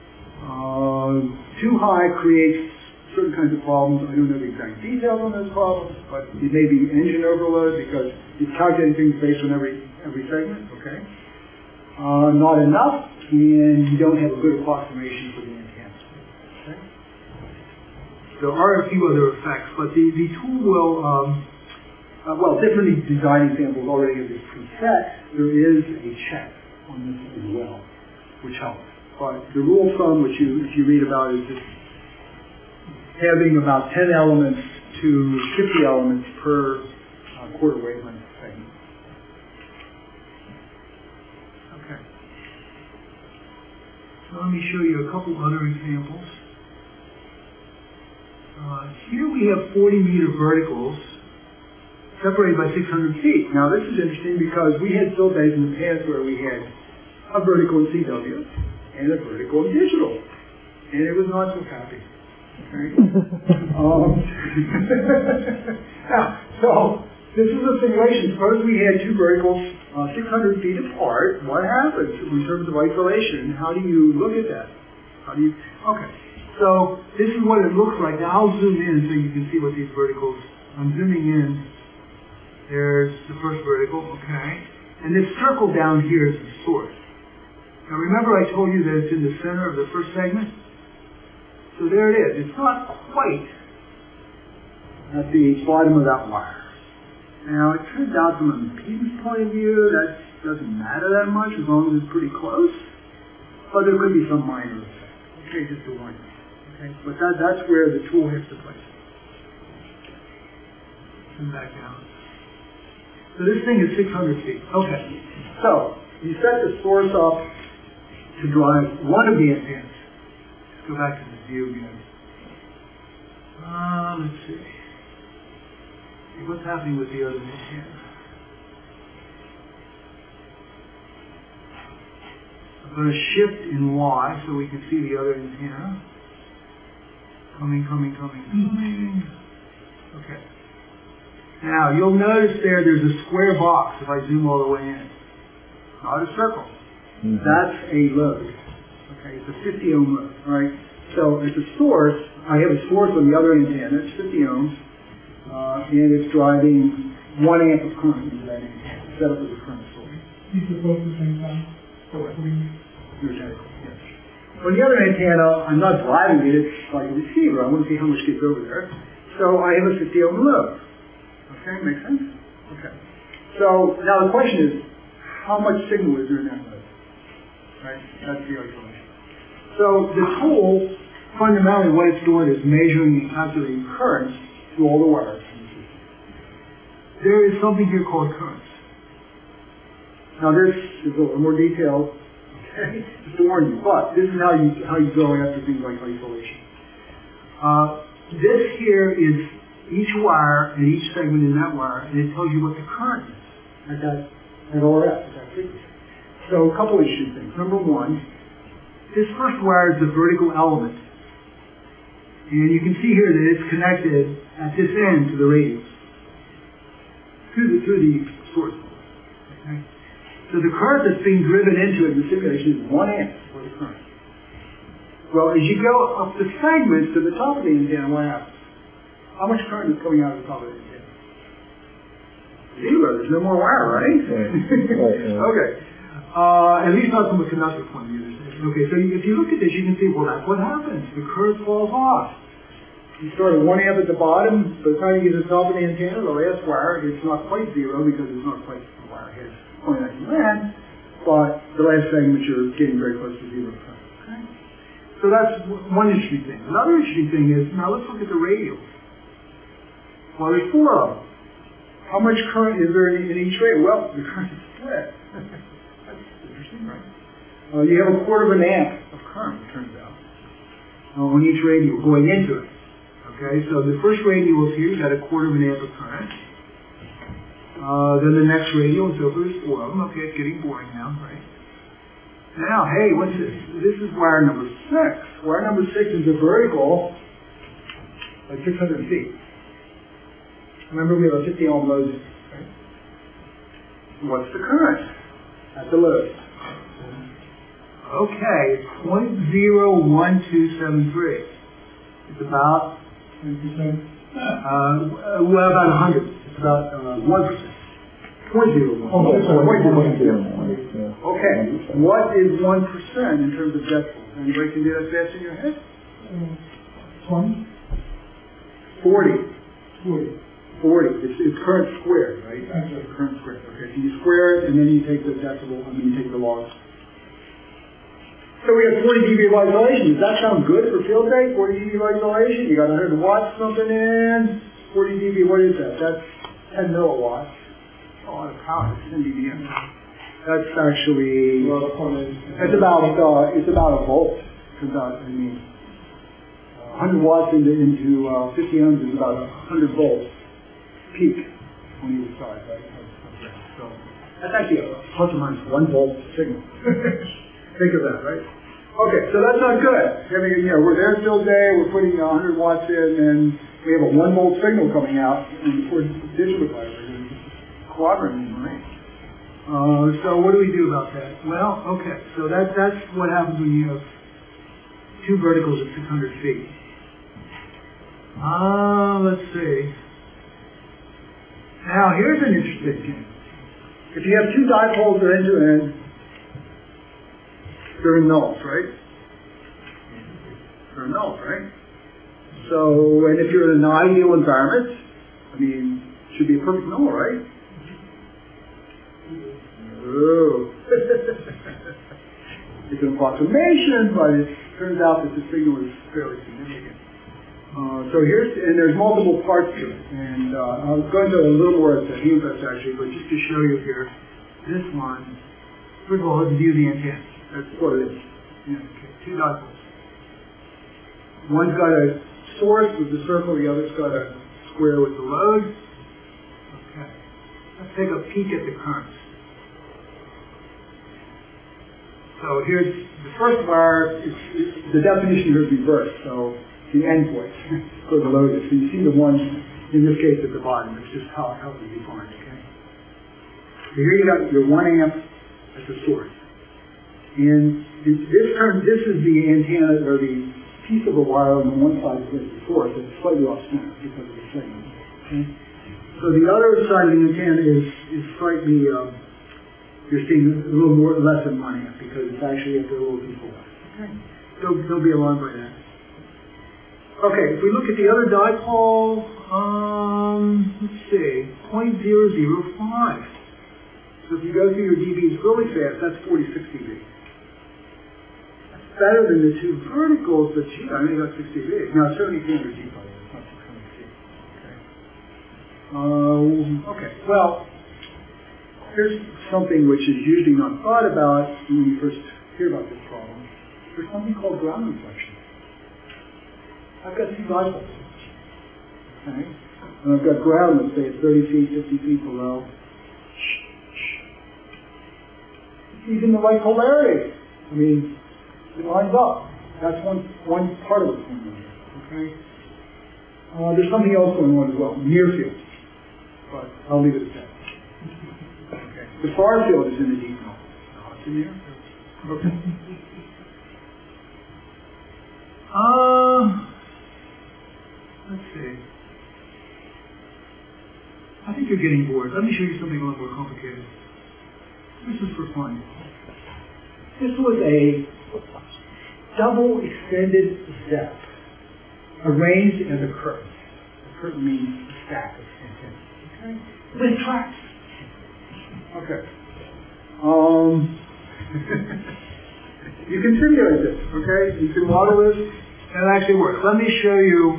[SPEAKER 2] Too high creates certain kinds of problems. I don't know the exact details on those problems, but it may be engine overload because it's calculating things based on every segment, okay? Not enough, and you don't have a good approximation for the antenna. Okay? There are a few other effects, but the tool will, different design examples already have this preset. There is a check on this as well, which helps. But the rule of thumb, which you read about, is just having about 10 elements to 50 elements per quarter wavelength segment. Okay. So let me show you a couple other examples. Here we have 40-meter verticals separated by 600 feet. Now this is interesting because we had field days in the past where we had a vertical in CW and a vertical in digital. And it was not so happy. Okay. Now, so this is a simulation. Suppose we had two verticals 600 feet apart. What happens in terms of isolation? How do you look at that? Okay. So this is what it looks like. Now I'll zoom in so you can see what these verticals. I'm zooming in. There's the first vertical. Okay. And this circle down here is the source. Now remember I told you that it's in the center of the first segment? So there it is. It's not quite at the bottom of that wire. Now it turns out from an impedance point of view that doesn't matter that much as long as it's pretty close. But there could be some minor effect. Okay, just a warning. Okay, but that's where the tool has to place it. Come back down. So this thing is 600 feet. Okay. So you set the source up to drive one of the antennas. Let's go back to the view again. Let's see. What's happening with the other antenna? I'm going to shift in Y so we can see the other antenna. Coming. Okay. Now, you'll notice there's a square box if I zoom all the way in. Not a circle. Mm-hmm. That's a load. Okay, it's a 50 ohm load, right? So it's a source. I have a source on the other antenna. It's 50 ohms. And it's driving 1 amp of current into that antenna. Set up as a current source.
[SPEAKER 1] These are both the same time?
[SPEAKER 2] Correct. Yes. On the other antenna, I'm not driving it. It's like a receiver. I want to see how much gets over there. So I have a 50 ohm load. Okay, makes sense? Okay. So now the question is, how much signal is there in that load? Right? That's the isolation. So the tool, fundamentally what it's doing is measuring and calculating currents through all the wires. There is something here called currents. Now this is a little more detailed, okay, just to warn you, but this is how you go after things like isolation. This here is each wire and each segment in that wire, and it tells you what the current is at RF, at that frequency. So a couple interesting things. Number one, this first wire is the vertical element. And you can see here that it's connected at this end to the radius. Through the source. Okay? So the current that's being driven into it in the simulation is 1 amp for the current. Well, as you go up the segments to the top of the antenna, what happens? How much current is coming out of the top of the antenna? Zero. There's no more wire, right? Okay. At least not from a conductor point of view. Okay, so if you look at this, you can see, well, that's what happens. The current falls off. You start at 1 amp at the bottom, by the time you get to the top of the antenna, the last wire, it's not quite zero because it's not quite the wire head pointing at the land, but the last segment you're getting very close to zero current. Okay? So that's one interesting thing. Another interesting thing is, now let's look at the radials. Well, there's 4 of them. How much current is there in each radial? Well, the current is split. That's interesting, right? You have a 1/4 amp of current, it turns out, on each radial going into it. Okay, so the first radial is here, you got a 1/4 amp of current. Then the next radial, and so forth, there's 4 of them. Okay, it's getting boring now, right? Now, hey, what's this? This is wire number 6. Wire number 6 is a vertical, like 600 feet. Remember, we have a 50 ohm load, right? What's the current at the load? Okay, it's 0.01273. It's about 10%. Well, about 100. It's about 1%. 0.01. Okay, what is 1% in terms of decibels? Anybody can do that fast in your head?
[SPEAKER 1] 20?
[SPEAKER 2] 40. 40. It's current squared, right?
[SPEAKER 1] Okay.
[SPEAKER 2] Current squared. Okay, so you square it, and then you take the decibel, and then you take the log. So we have 40 dB of isolation. Does that sound good for field day? 40 dB of isolation. You got 100 watts something in. 40 dB, what is that? That's 10 milliwatts. A lot of power. 10 dBm. That's actually, it's about a volt. It's about, 100 watts into 50 ohms is about 100 volts peak on either side, right? So that's actually a plus or minus 1 volt signal. Think of that, right? Okay, so that's not good. I mean, we're there field day, we're putting 100 watts in, and we have a 1 volt signal coming out, and of course, digital vibrator, cooperating, right? So what do we do about that? Well, okay, so that's what happens when you have 2 verticals at 600 feet. Let's see. Now, here's an interesting thing. If you have 2 dipoles that are end-to-end, they're nulls, right? They're nulls, right? So, and if you're in an ideal environment, it should be a perfect null, right? Oh. It's an approximation, but it turns out that the signal is fairly significant. There's multiple parts to it, and I'll go into a little more at the Hempest actually, but just to show you here, this one, first of all, let's view the antenna. That's what it is. Yeah, okay. 2 dipoles. One's got a source with the circle, the other's got a square with the load. Okay. Let's take a peek at the currents. So here's the first wire, the definition here is reversed, so the end point for the load is. So you see the one, in this case at the bottom, it's just how it is defined, okay? So here you got your 1 amp as the source. And this is the antenna, or the piece of the wire on the one side is the source, it's slightly off center because of the segment. Okay? So the other side of the antenna is slightly, you're seeing a little more, less than 1 amp because it's actually at the little piece of wire. Okay. Don't be alarmed by that. Okay, if we look at the other dipole, let's see, 0.005. So if you go through your dBs really fast, that's 46 dB. That's better than the 2 verticals, but gee, I only got 6 dB. Now, 7,200 dB, it's not 600 feet. Okay, well, here's something which is usually not thought about when you first hear about this problem. There's something called ground reflection. I've got 2 dipoles. Okay? And I've got ground, let's say, at 30 feet, 50 feet below. Even the right polarity. It lines up. That's one part of what's going on here. Okay? There's something else going on as well, near field. But I'll leave it at that. Okay. The far field is in the deep. in there? Okay. Let's see. I think you're getting bored. Let me show you something a little more complicated. This is for fun. This was a double extended ZEP arranged as a curtain. A curtain means a stack of antennas. Okay? With tracks. Okay. You can simulate this, okay? You can model this, and it actually works. Let me show you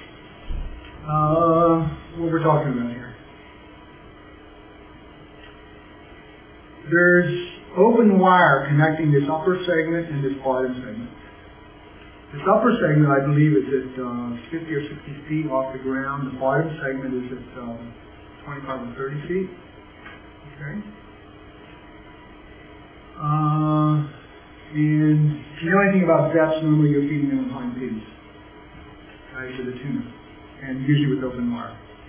[SPEAKER 2] what we're talking about here. There's open wire connecting this upper segment and this bottom segment. This upper segment, I believe, is at 50 or 60 feet off the ground. The bottom segment is at 25 or 30 feet. Okay. And if you know anything about ZEPs, normally you're feeding them with hind pins, right, to the tuner, and usually with open wire.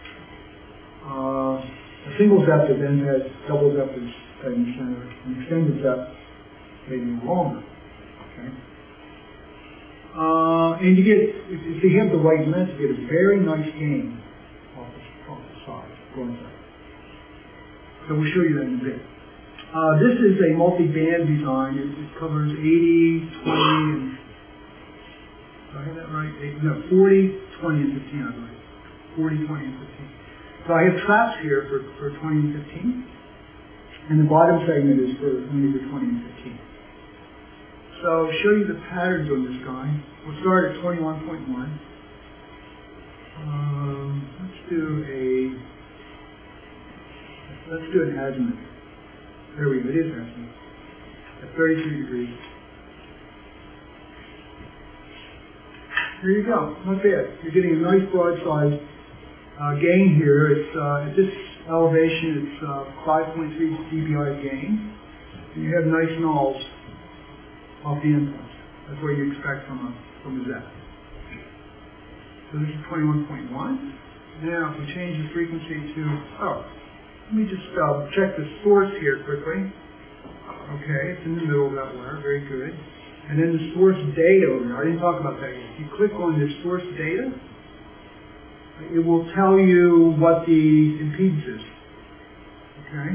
[SPEAKER 2] A single ZEP that then has double ZEP is in the center, an extended ZEP maybe longer. Okay. And you get, if you have the right length, you get a very nice gain off the side, going side. So we'll show you that in a bit. This is a multi-band design. It covers 80, 20, and do I have that right? 40, 20, and 15, I believe. 40, 20, and 15. So I have traps here for 20 and 15, and the bottom segment is for only the 20 and 15. So I'll show you the patterns on this guy. We'll start at 21.1. Let's do an azimuth. There we go, it is azimuth. At 33 degrees. There you go, not bad. You're getting a nice broadside gain here. It's at this elevation, it's 5.3 dBi gain. And you have nice nulls off the inputs. That's what you expect from a ZEP. So this is 21.1. Now, if we change the frequency to, let me just check the source here quickly. Okay, it's in the middle of that wire, very good. And then the source data over there, I didn't talk about that yet. If you click on the source data, it will tell you what the impedance is. Okay?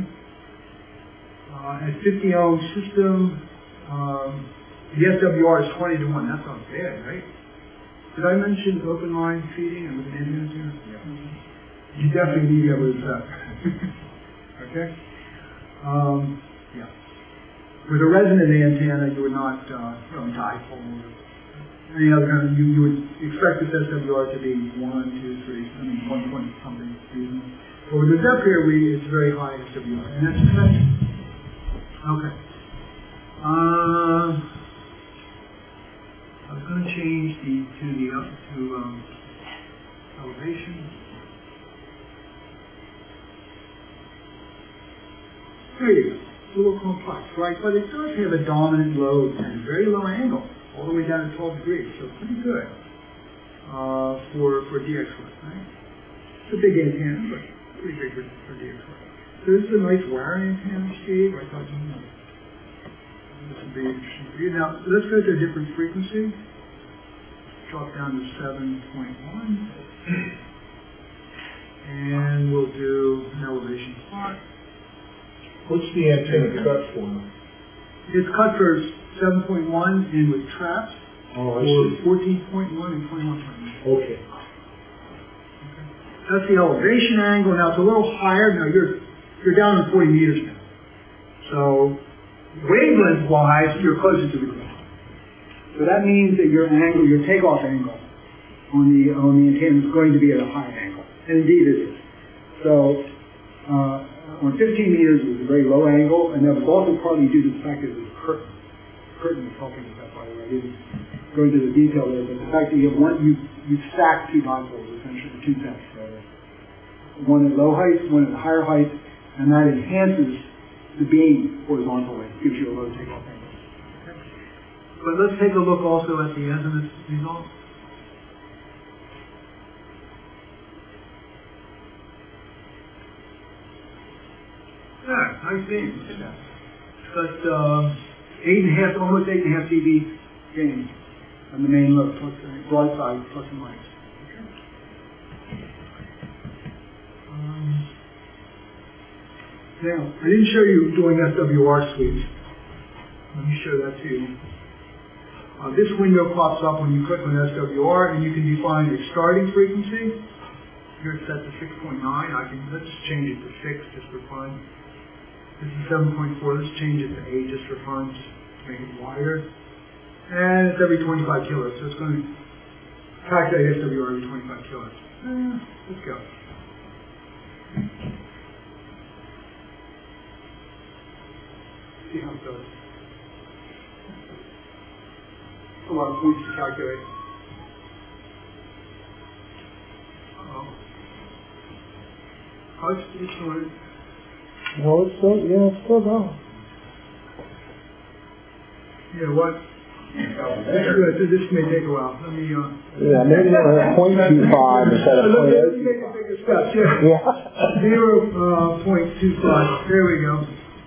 [SPEAKER 2] At 50 ohm system, the SWR is 20 to 1. That's not bad, right? Did I mention open line feeding and with an antenna here? Yeah. You definitely need to have that. Okay? Yeah. With a resonant antenna, you would not, dipole or any other kind of, you would expect this SWR to be 1, 2, 3, 1 point something reasonable. But with the ZEP here, it's very high SWR, and that's expected. Okay. I was going to change to elevation. There you go. It's a little complex, right? But it does have a dominant load and a very low angle, all the way down to 12 degrees, so pretty good for DX1, right? It's a big antenna, but pretty big for DX1. So this is a nice wiring antenna, Steve. I thought this would be interesting for you. Now, let's go to a different frequency. Drop down to 7.1. And we'll do an elevation plot.
[SPEAKER 1] What's the antenna cut for?
[SPEAKER 2] It's cut for 7.1 and with traps.
[SPEAKER 1] Oh, I see.
[SPEAKER 2] 14.1 and 21.1.
[SPEAKER 1] Okay.
[SPEAKER 2] That's the elevation angle. Now it's a little higher. Now you're down to 40 meters now. So wavelength-wise, you're closer to the ground. So that means that your angle, your takeoff angle on the antenna is going to be at a high angle. And indeed it is. So on 15 meters it was a very low angle, and that was also partly due to the fact that it was a curtain. The curtain was helping with that, by the way. I didn't go into the detail there, but the fact that you stack two dipoles, essentially, two sets. One at low height, one at higher height, and that enhances the beam horizontally, gives you a low takeoff angle. Okay. But let's take a look also at the azimuth result. Nice beam. Look at that. got 8.5, almost 8.5 dB gain on the main lobe, broadside, plus and minus. Now, I didn't show you doing SWR sweeps. Let me show that to you. This window pops up when you click on SWR, and you can define a starting frequency. Here it's set to 6.9. Let's change it to 6 just for fun. This is 7.4. Let's change it to 8 just for fun, just to make it wider. And it's every 25 kilohertz, so it's going to calculate SWR every 25 kilohertz. Let's go. See how it goes. A lot of points to calculate. It's going.
[SPEAKER 4] No, it's still going.
[SPEAKER 2] Yeah, what? This may take a while. Let me,
[SPEAKER 4] Yeah, maybe 0.25 instead of 0.8.
[SPEAKER 2] Let me take a step, yeah. 0.25. There we go.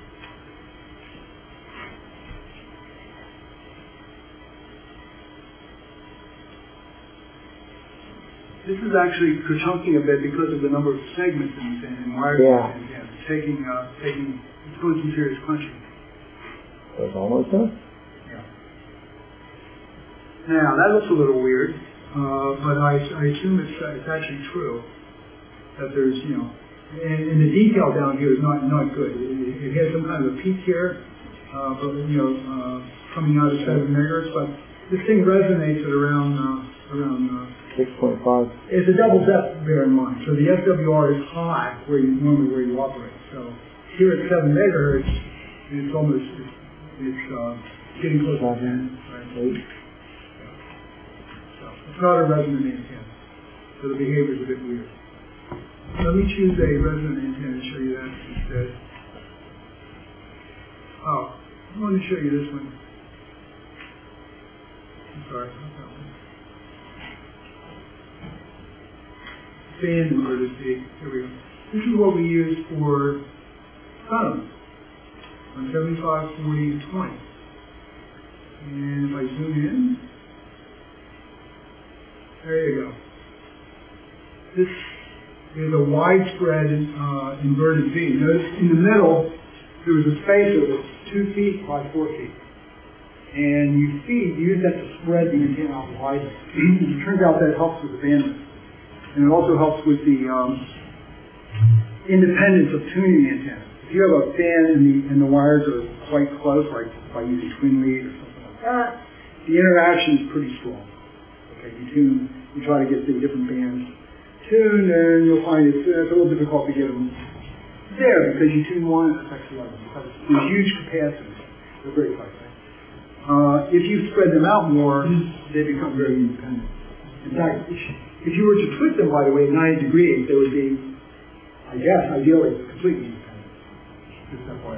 [SPEAKER 2] This is actually chunking a bit because of the number of segments and wires.
[SPEAKER 4] Yeah.
[SPEAKER 2] It's it's doing some serious crunching.
[SPEAKER 4] That's almost done.
[SPEAKER 2] Yeah. Now, that looks a little weird, but I assume it's actually true that there's, and the detail down here is not good. It has some kind of a peak here, but, coming out of 7 megahertz, but this thing resonates at around
[SPEAKER 4] 6.5.
[SPEAKER 2] It's a double depth, bear in mind. So the SWR is high where you operate. So here at 7 megahertz, it's almost getting close to 10. Right? So it's not a resonant antenna. So the behavior is a bit weird. Let me choose a resonant antenna and show you that instead. Oh, I want to show you this one. I'm sorry. Band inverted peak. Here we go. This is what we use for phones on 75, 40, and 20. And if I zoom in, there you go. This is a widespread inverted V. Notice in the middle, there was a space that was 2 feet by 4 feet. And you use that to spread the antenna out wider. It turns out that helps with the bandwidth. And it also helps with the independence of tuning the antenna. If you have a fan and the wires are quite close, like by using twin lead or something like that, the interaction is pretty strong. Okay, you try to get the different bands tuned, and you'll find it's a little difficult to get them there because you tune one, it affects the other because there's huge capacitors. They're very tight. Right? If you spread them out more, they become very independent. In fact, if you were to twist them, by the way, 90 degrees, they would be, I guess, ideally, completely independent. Just FYI.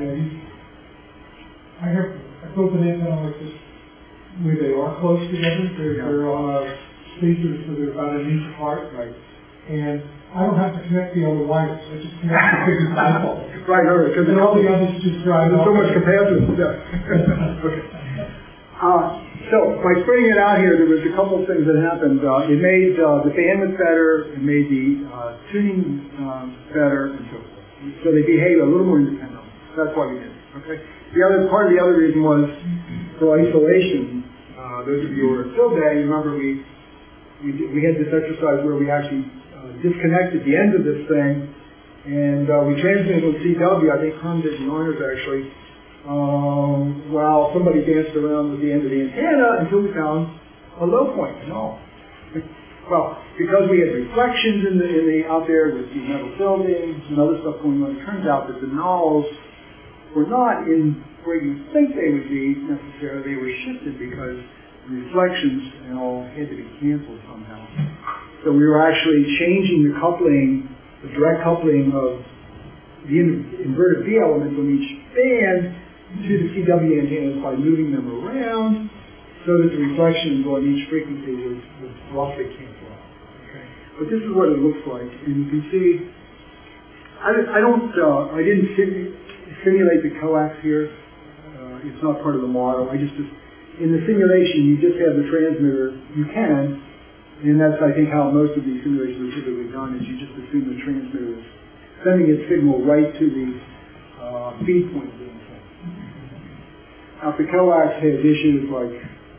[SPEAKER 1] I built an antenna like this where they are close together. They're spacers, so they're about 1 inch apart.
[SPEAKER 2] Right.
[SPEAKER 1] And I don't have to connect the other wires. I just connect the bigger dipole.
[SPEAKER 2] Right, because
[SPEAKER 1] all the others just drive
[SPEAKER 2] there's
[SPEAKER 1] off.
[SPEAKER 2] so much capacitance. Yeah. Okay. So, by spreading it out here, there was a couple of things that happened. It made the bandwidth better, it made the tuning better, and so forth. So they behave a little more independently. That's why we did it. Okay. Part of the other reason was for isolation. Those of you who were at Field Day, you remember we had this exercise where we actually disconnected the end of this thing, and we transmitted on CW. I think Herm did the honors actually. While somebody danced around with the end of the antenna until we found a low point. No. Well, because we had reflections out there with the metal buildings and other stuff going on, it turns out that the nulls were not in where you think they would be necessarily. They were shifted because the reflections and all had to be canceled somehow. So we were actually changing the coupling, the direct coupling of the inverted V elements on each band to the CW antennas by moving them around so that the reflections on each frequency was roughly canceled out. Okay. But this is what it looks like, and you can see, I didn't sit simulate the coax here. It's not part of the model. In the simulation, you just have the transmitter. You can, and that's, I think, how most of these simulations are typically done, is you just assume the transmitter is sending its signal right to the feed point of the antenna. Now, if the coax has issues like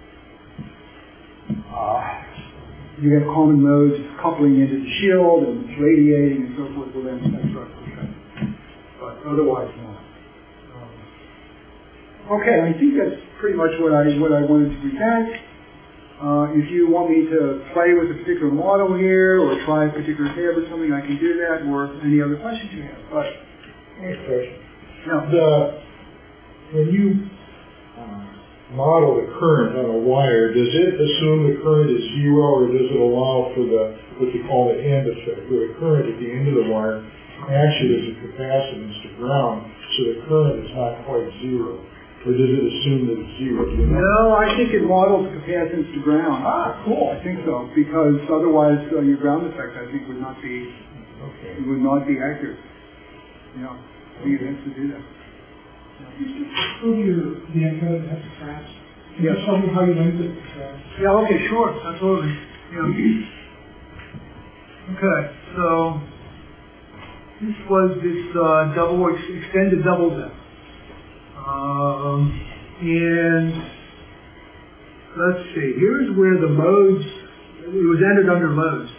[SPEAKER 2] you have common modes coupling into the shield and radiating and so forth, well then that's right. But otherwise not. Okay, I think that's pretty much what I wanted to present. If you want me to play with a particular model here or try a particular tab or something, I can do that, or any other questions you have. But
[SPEAKER 1] Next question.
[SPEAKER 2] no.
[SPEAKER 1] When you model the current on a wire, does it assume the current is zero, or does it allow for what you call the end effect, where the current at the end of the wire actually is a capacitance to ground, so the current is not quite zero? Or does it assume that it's zero? Do you know?
[SPEAKER 2] No, I think it models capacitance to ground.
[SPEAKER 1] Ah, cool.
[SPEAKER 2] I think so, because otherwise your ground effect, I think, would not be accurate. Yeah, you have to do that.
[SPEAKER 5] Earlier, the antenna has the traps.
[SPEAKER 2] Yeah.
[SPEAKER 5] Just tell me how you linked it.
[SPEAKER 2] Yeah, okay, sure, absolutely. Yeah. Okay, so this was this extended double dip. And let's see, here's where the modes, it was entered under modes.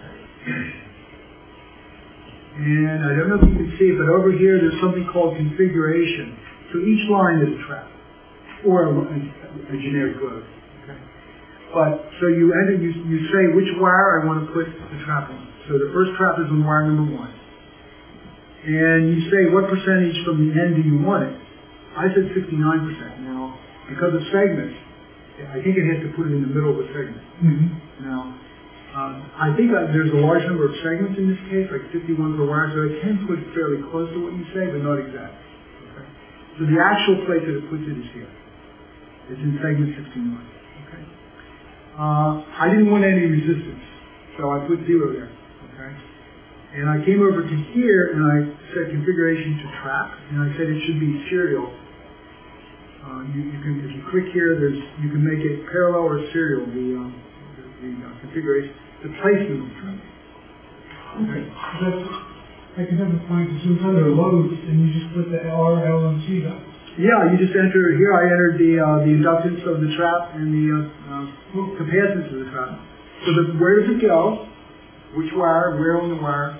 [SPEAKER 2] And I don't know if you can see it, but over here there's something called configuration. So each line is a trap, or a generic load. Okay. But, so you say which wire I want to put the trap on. So the first trap is on wire number 1. And you say what percentage from the end do you want it? I said 69%. Now, because of segments, I think it has to put it in the middle of the segment.
[SPEAKER 5] Mm-hmm.
[SPEAKER 2] Now, I think there's a large number of segments in this case, like 51 per wire, so it can put fairly close to what you say, but not exact. Okay? So the actual place that it puts it is here. It's in segment 69. Okay? I didn't want any resistance, so I put 0 there. Okay? And I came over to here and I said configuration to trap, and I said it should be serial. You can, if you click here, you can make it parallel or serial, the configuration, the placement of the trap.
[SPEAKER 5] Okay. I can have a point to zoom under loads, and you just put the R, L, and C down.
[SPEAKER 2] Yeah, you just enter, here I entered the inductance of the trap and the capacitance of the trap. So where does it go? Which wire, where on the wire,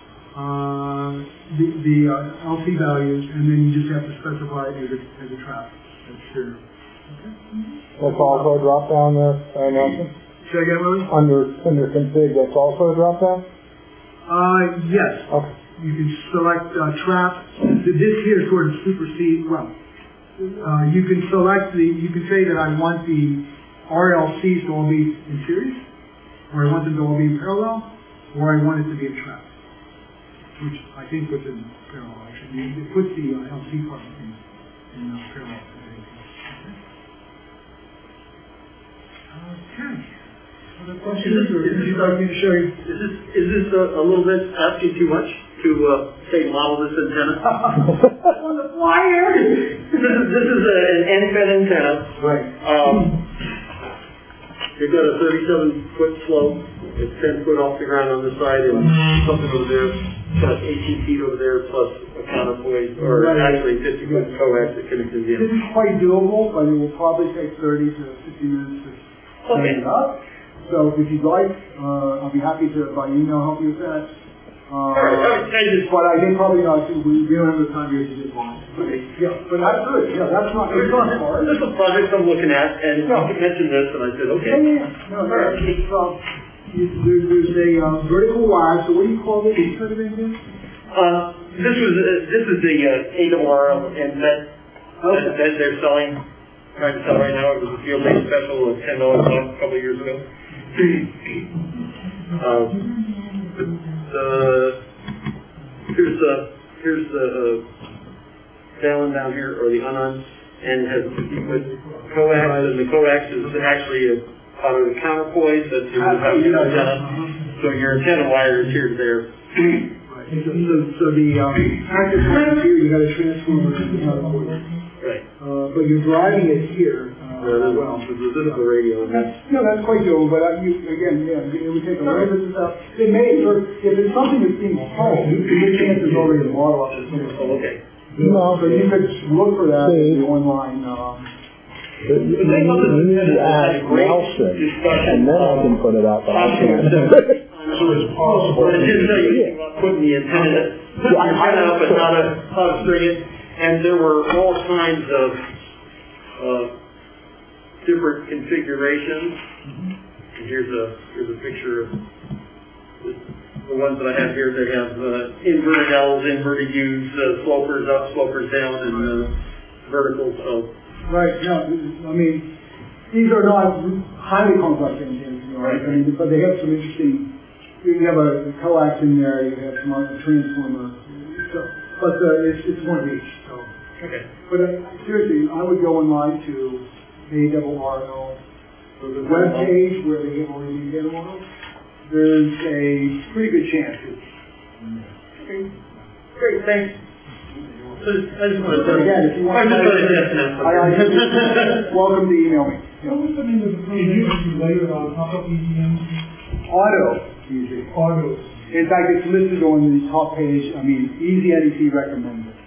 [SPEAKER 2] the LC values, and then you just have to specify it as a trap. That's serial. Okay.
[SPEAKER 4] That's also a drop down there, Nelson?
[SPEAKER 2] Say again, Willie?
[SPEAKER 4] Under config, that's also a drop down?
[SPEAKER 2] Yes.
[SPEAKER 4] Okay.
[SPEAKER 2] You can select trap. This here sort of supersedes, well, you can select you can say that I want the RLCs to all be in series, or I want them to all be in parallel, or I want it to be a trap, which I think was in parallel actually. It puts the LC part in parallel. Okay. Other questions? Would you like me to show you?
[SPEAKER 3] Is this a little bit asking too much to say model this antenna?
[SPEAKER 2] On the fly here.
[SPEAKER 3] This is an end-fed antenna.
[SPEAKER 2] Right.
[SPEAKER 3] You've got a 37-foot slope. It's 10 foot off the ground on the side, and something over there, plus 18 feet over there, plus a counterpoint, or actually 50-foot coax that connects in.
[SPEAKER 2] This is quite doable, but it will probably take 30 to 50 minutes to set it up. So if you'd like, I'll be happy to, by email, help you with that. But I think probably not. We don't have the time here to do one. Yeah, but that's good. Yeah, that's not hard.
[SPEAKER 3] This is a project I'm looking at, and you mentioned this, and I said, okay.
[SPEAKER 2] No, there's a vertical wire. So what do you call this?
[SPEAKER 3] This is the AWR and that they're trying to sell right now. It was a field-based special of $10 off a couple of years ago. Here's the Talon down here, or the Unon, and has a 50-foot coax, and the coax is actually out of the counterpoise that you would have your antenna. So your antenna wire is here to there.
[SPEAKER 2] So the active point here, you got a transformer.
[SPEAKER 3] Right.
[SPEAKER 2] But you're driving it here.
[SPEAKER 3] Well, the physical radio.
[SPEAKER 2] That's quite doable, but it would take a lot of this stuff. It may, or if it's something that's being sold, your chance is already a model up to
[SPEAKER 3] Oh, okay.
[SPEAKER 4] No,
[SPEAKER 2] so you could look for that in the online.
[SPEAKER 4] you need to ask Nelson, and then I can put it out, but I can't.
[SPEAKER 1] So it's possible.
[SPEAKER 3] But it did say you putting the antenna up, but how to string it. And there were all kinds of different configurations. And here's a picture of the ones that I have here. They have inverted L's, inverted U's, slopers up, slopers down, and verticals.
[SPEAKER 2] Right. No, I mean, these are not highly complex antennas, right? I mean, but they have some interesting. You have a coax in there. You have some other transformer. So, but it's one of each. So.
[SPEAKER 3] Okay.
[SPEAKER 2] But seriously, I would go online to ARRL, the web page where they have all these data models. There's a pretty good chance.
[SPEAKER 3] Okay. Great. Thanks. I just wanted to.
[SPEAKER 2] Again, if you want to, welcome to email me.
[SPEAKER 5] What was the name of the program that you layered on top of EZNC?
[SPEAKER 2] Auto, usually.
[SPEAKER 5] Auto.
[SPEAKER 2] In fact, it's listed on the top page. I mean, EZNC recommends it.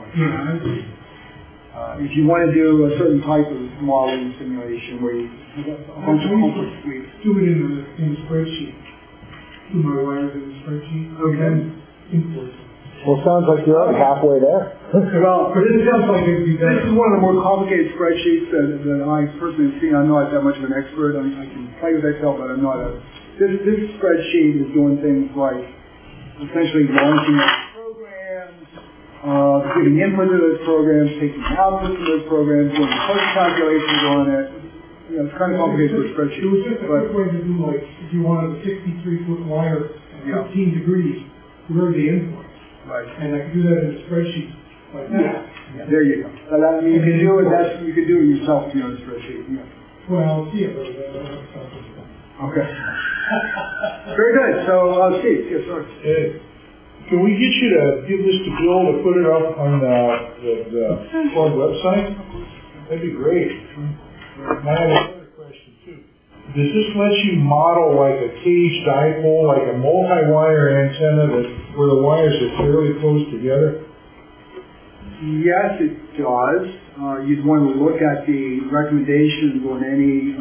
[SPEAKER 2] If you want to do a certain type of modeling simulation where you have a bunch of complex suites.
[SPEAKER 5] Do it in a spreadsheet. Do my wires in a spreadsheet.
[SPEAKER 2] Okay.
[SPEAKER 5] Import.
[SPEAKER 4] Well, sounds like you're already halfway there.
[SPEAKER 2] Well,
[SPEAKER 5] This sounds like it'd be better.
[SPEAKER 2] this is one of the more complicated spreadsheets that I personally have seen. I'm not that much of an expert. I can play with Excel, but I'm not a... This spreadsheet is doing things like essentially launching programs, giving input to those programs, taking output from those programs, doing post calculations on it. You know, it's kind of complicated for a spreadsheet.
[SPEAKER 5] It was just a quick way to do, like, if you wanted a 63-foot wire at 15 degrees, where the input.
[SPEAKER 2] Right.
[SPEAKER 5] And I could do that in a spreadsheet like that.
[SPEAKER 2] Yeah. There you go. So that, you can do it. You can do it yourself, on a spreadsheet. Yeah.
[SPEAKER 5] Well, yeah.
[SPEAKER 2] Okay. Very good. So, Steve, yes, sir.
[SPEAKER 1] Can we get you to give this to Bill to put it up on the club website? That'd be great. I have another question too. Does this let you model like a cage dipole, like a multi-wire antenna where the wires are fairly close together?
[SPEAKER 2] Yes, it does. You'd want to look at the recommendations on any.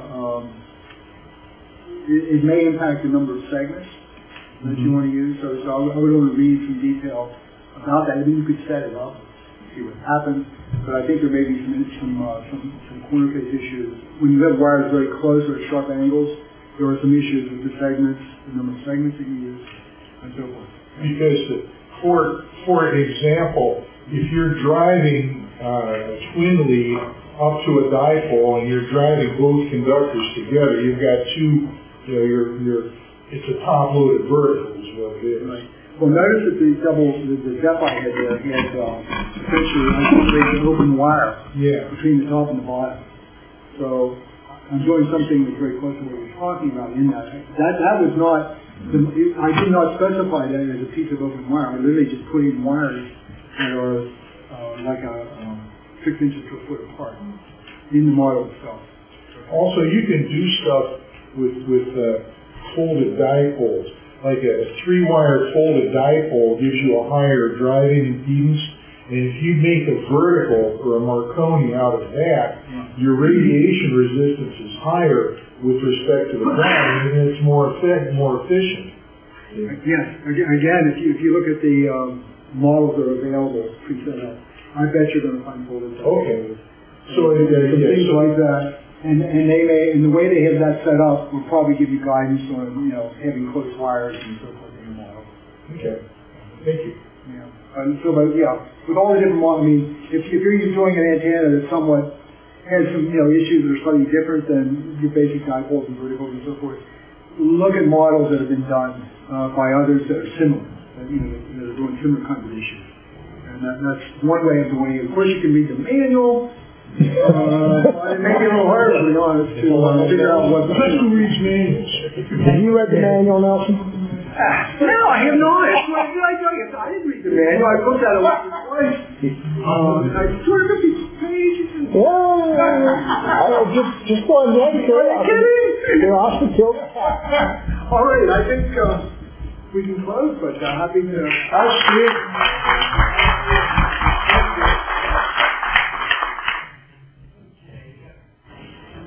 [SPEAKER 2] It may impact the number of segments that you want to use. So I would want to read some detail about that. I mean, you could set it up, see what happens. But I think there may be some corner case issues. When you have wires very close or at sharp angles, there are some issues with the segments, the number of segments that you use, and so forth.
[SPEAKER 1] Because, for example, if you're driving a twin lead up to a dipole and you're driving both conductors together, you've got two, it's a top-loaded vertical is what it is.
[SPEAKER 2] Right. Well, notice that the depth I had there, he had essentially an open wire between the top and the bottom. So I'm doing something that's very close to what we're talking about in that. That was not, I did not specify that as a piece of open wire. I literally just put in wires that are like 6 inches to a foot apart in the model itself.
[SPEAKER 1] Also, you can do stuff with folded dipoles. Like a 3-wire folded dipole gives you a higher driving impedance, and if you make a vertical or a Marconi out of that, your radiation resistance is higher with respect to the ground, and it's more efficient.
[SPEAKER 2] Yes. Again, if you look at the models that are available pre-set up, I bet you're going to find folded dipoles.
[SPEAKER 1] Okay. So
[SPEAKER 2] things like that. And they may, and the way they have that set up will probably give you guidance on, having close wires and so forth in your model.
[SPEAKER 1] Okay. Thank you.
[SPEAKER 2] Yeah. With all the different models, I mean, if you're doing an antenna that somewhat has some, issues that are slightly different than your basic dipoles and verticals and so forth, look at models that have been done by others that are similar, that are doing similar kinds of issues. And that's one way of doing it. Of course, you can read the manual. It may be a little hard, to be honest, to figure out what the
[SPEAKER 1] Who reads manuals?
[SPEAKER 4] Have you read the manual, Nelson?
[SPEAKER 2] No, I have not. That's what did I tell you? I didn't read the manual. I looked at it once or twice. It's 250 pages.
[SPEAKER 4] Just go ahead, sir. You're off the tilt.
[SPEAKER 2] All right, I think we can close, but happy to...
[SPEAKER 1] I see it.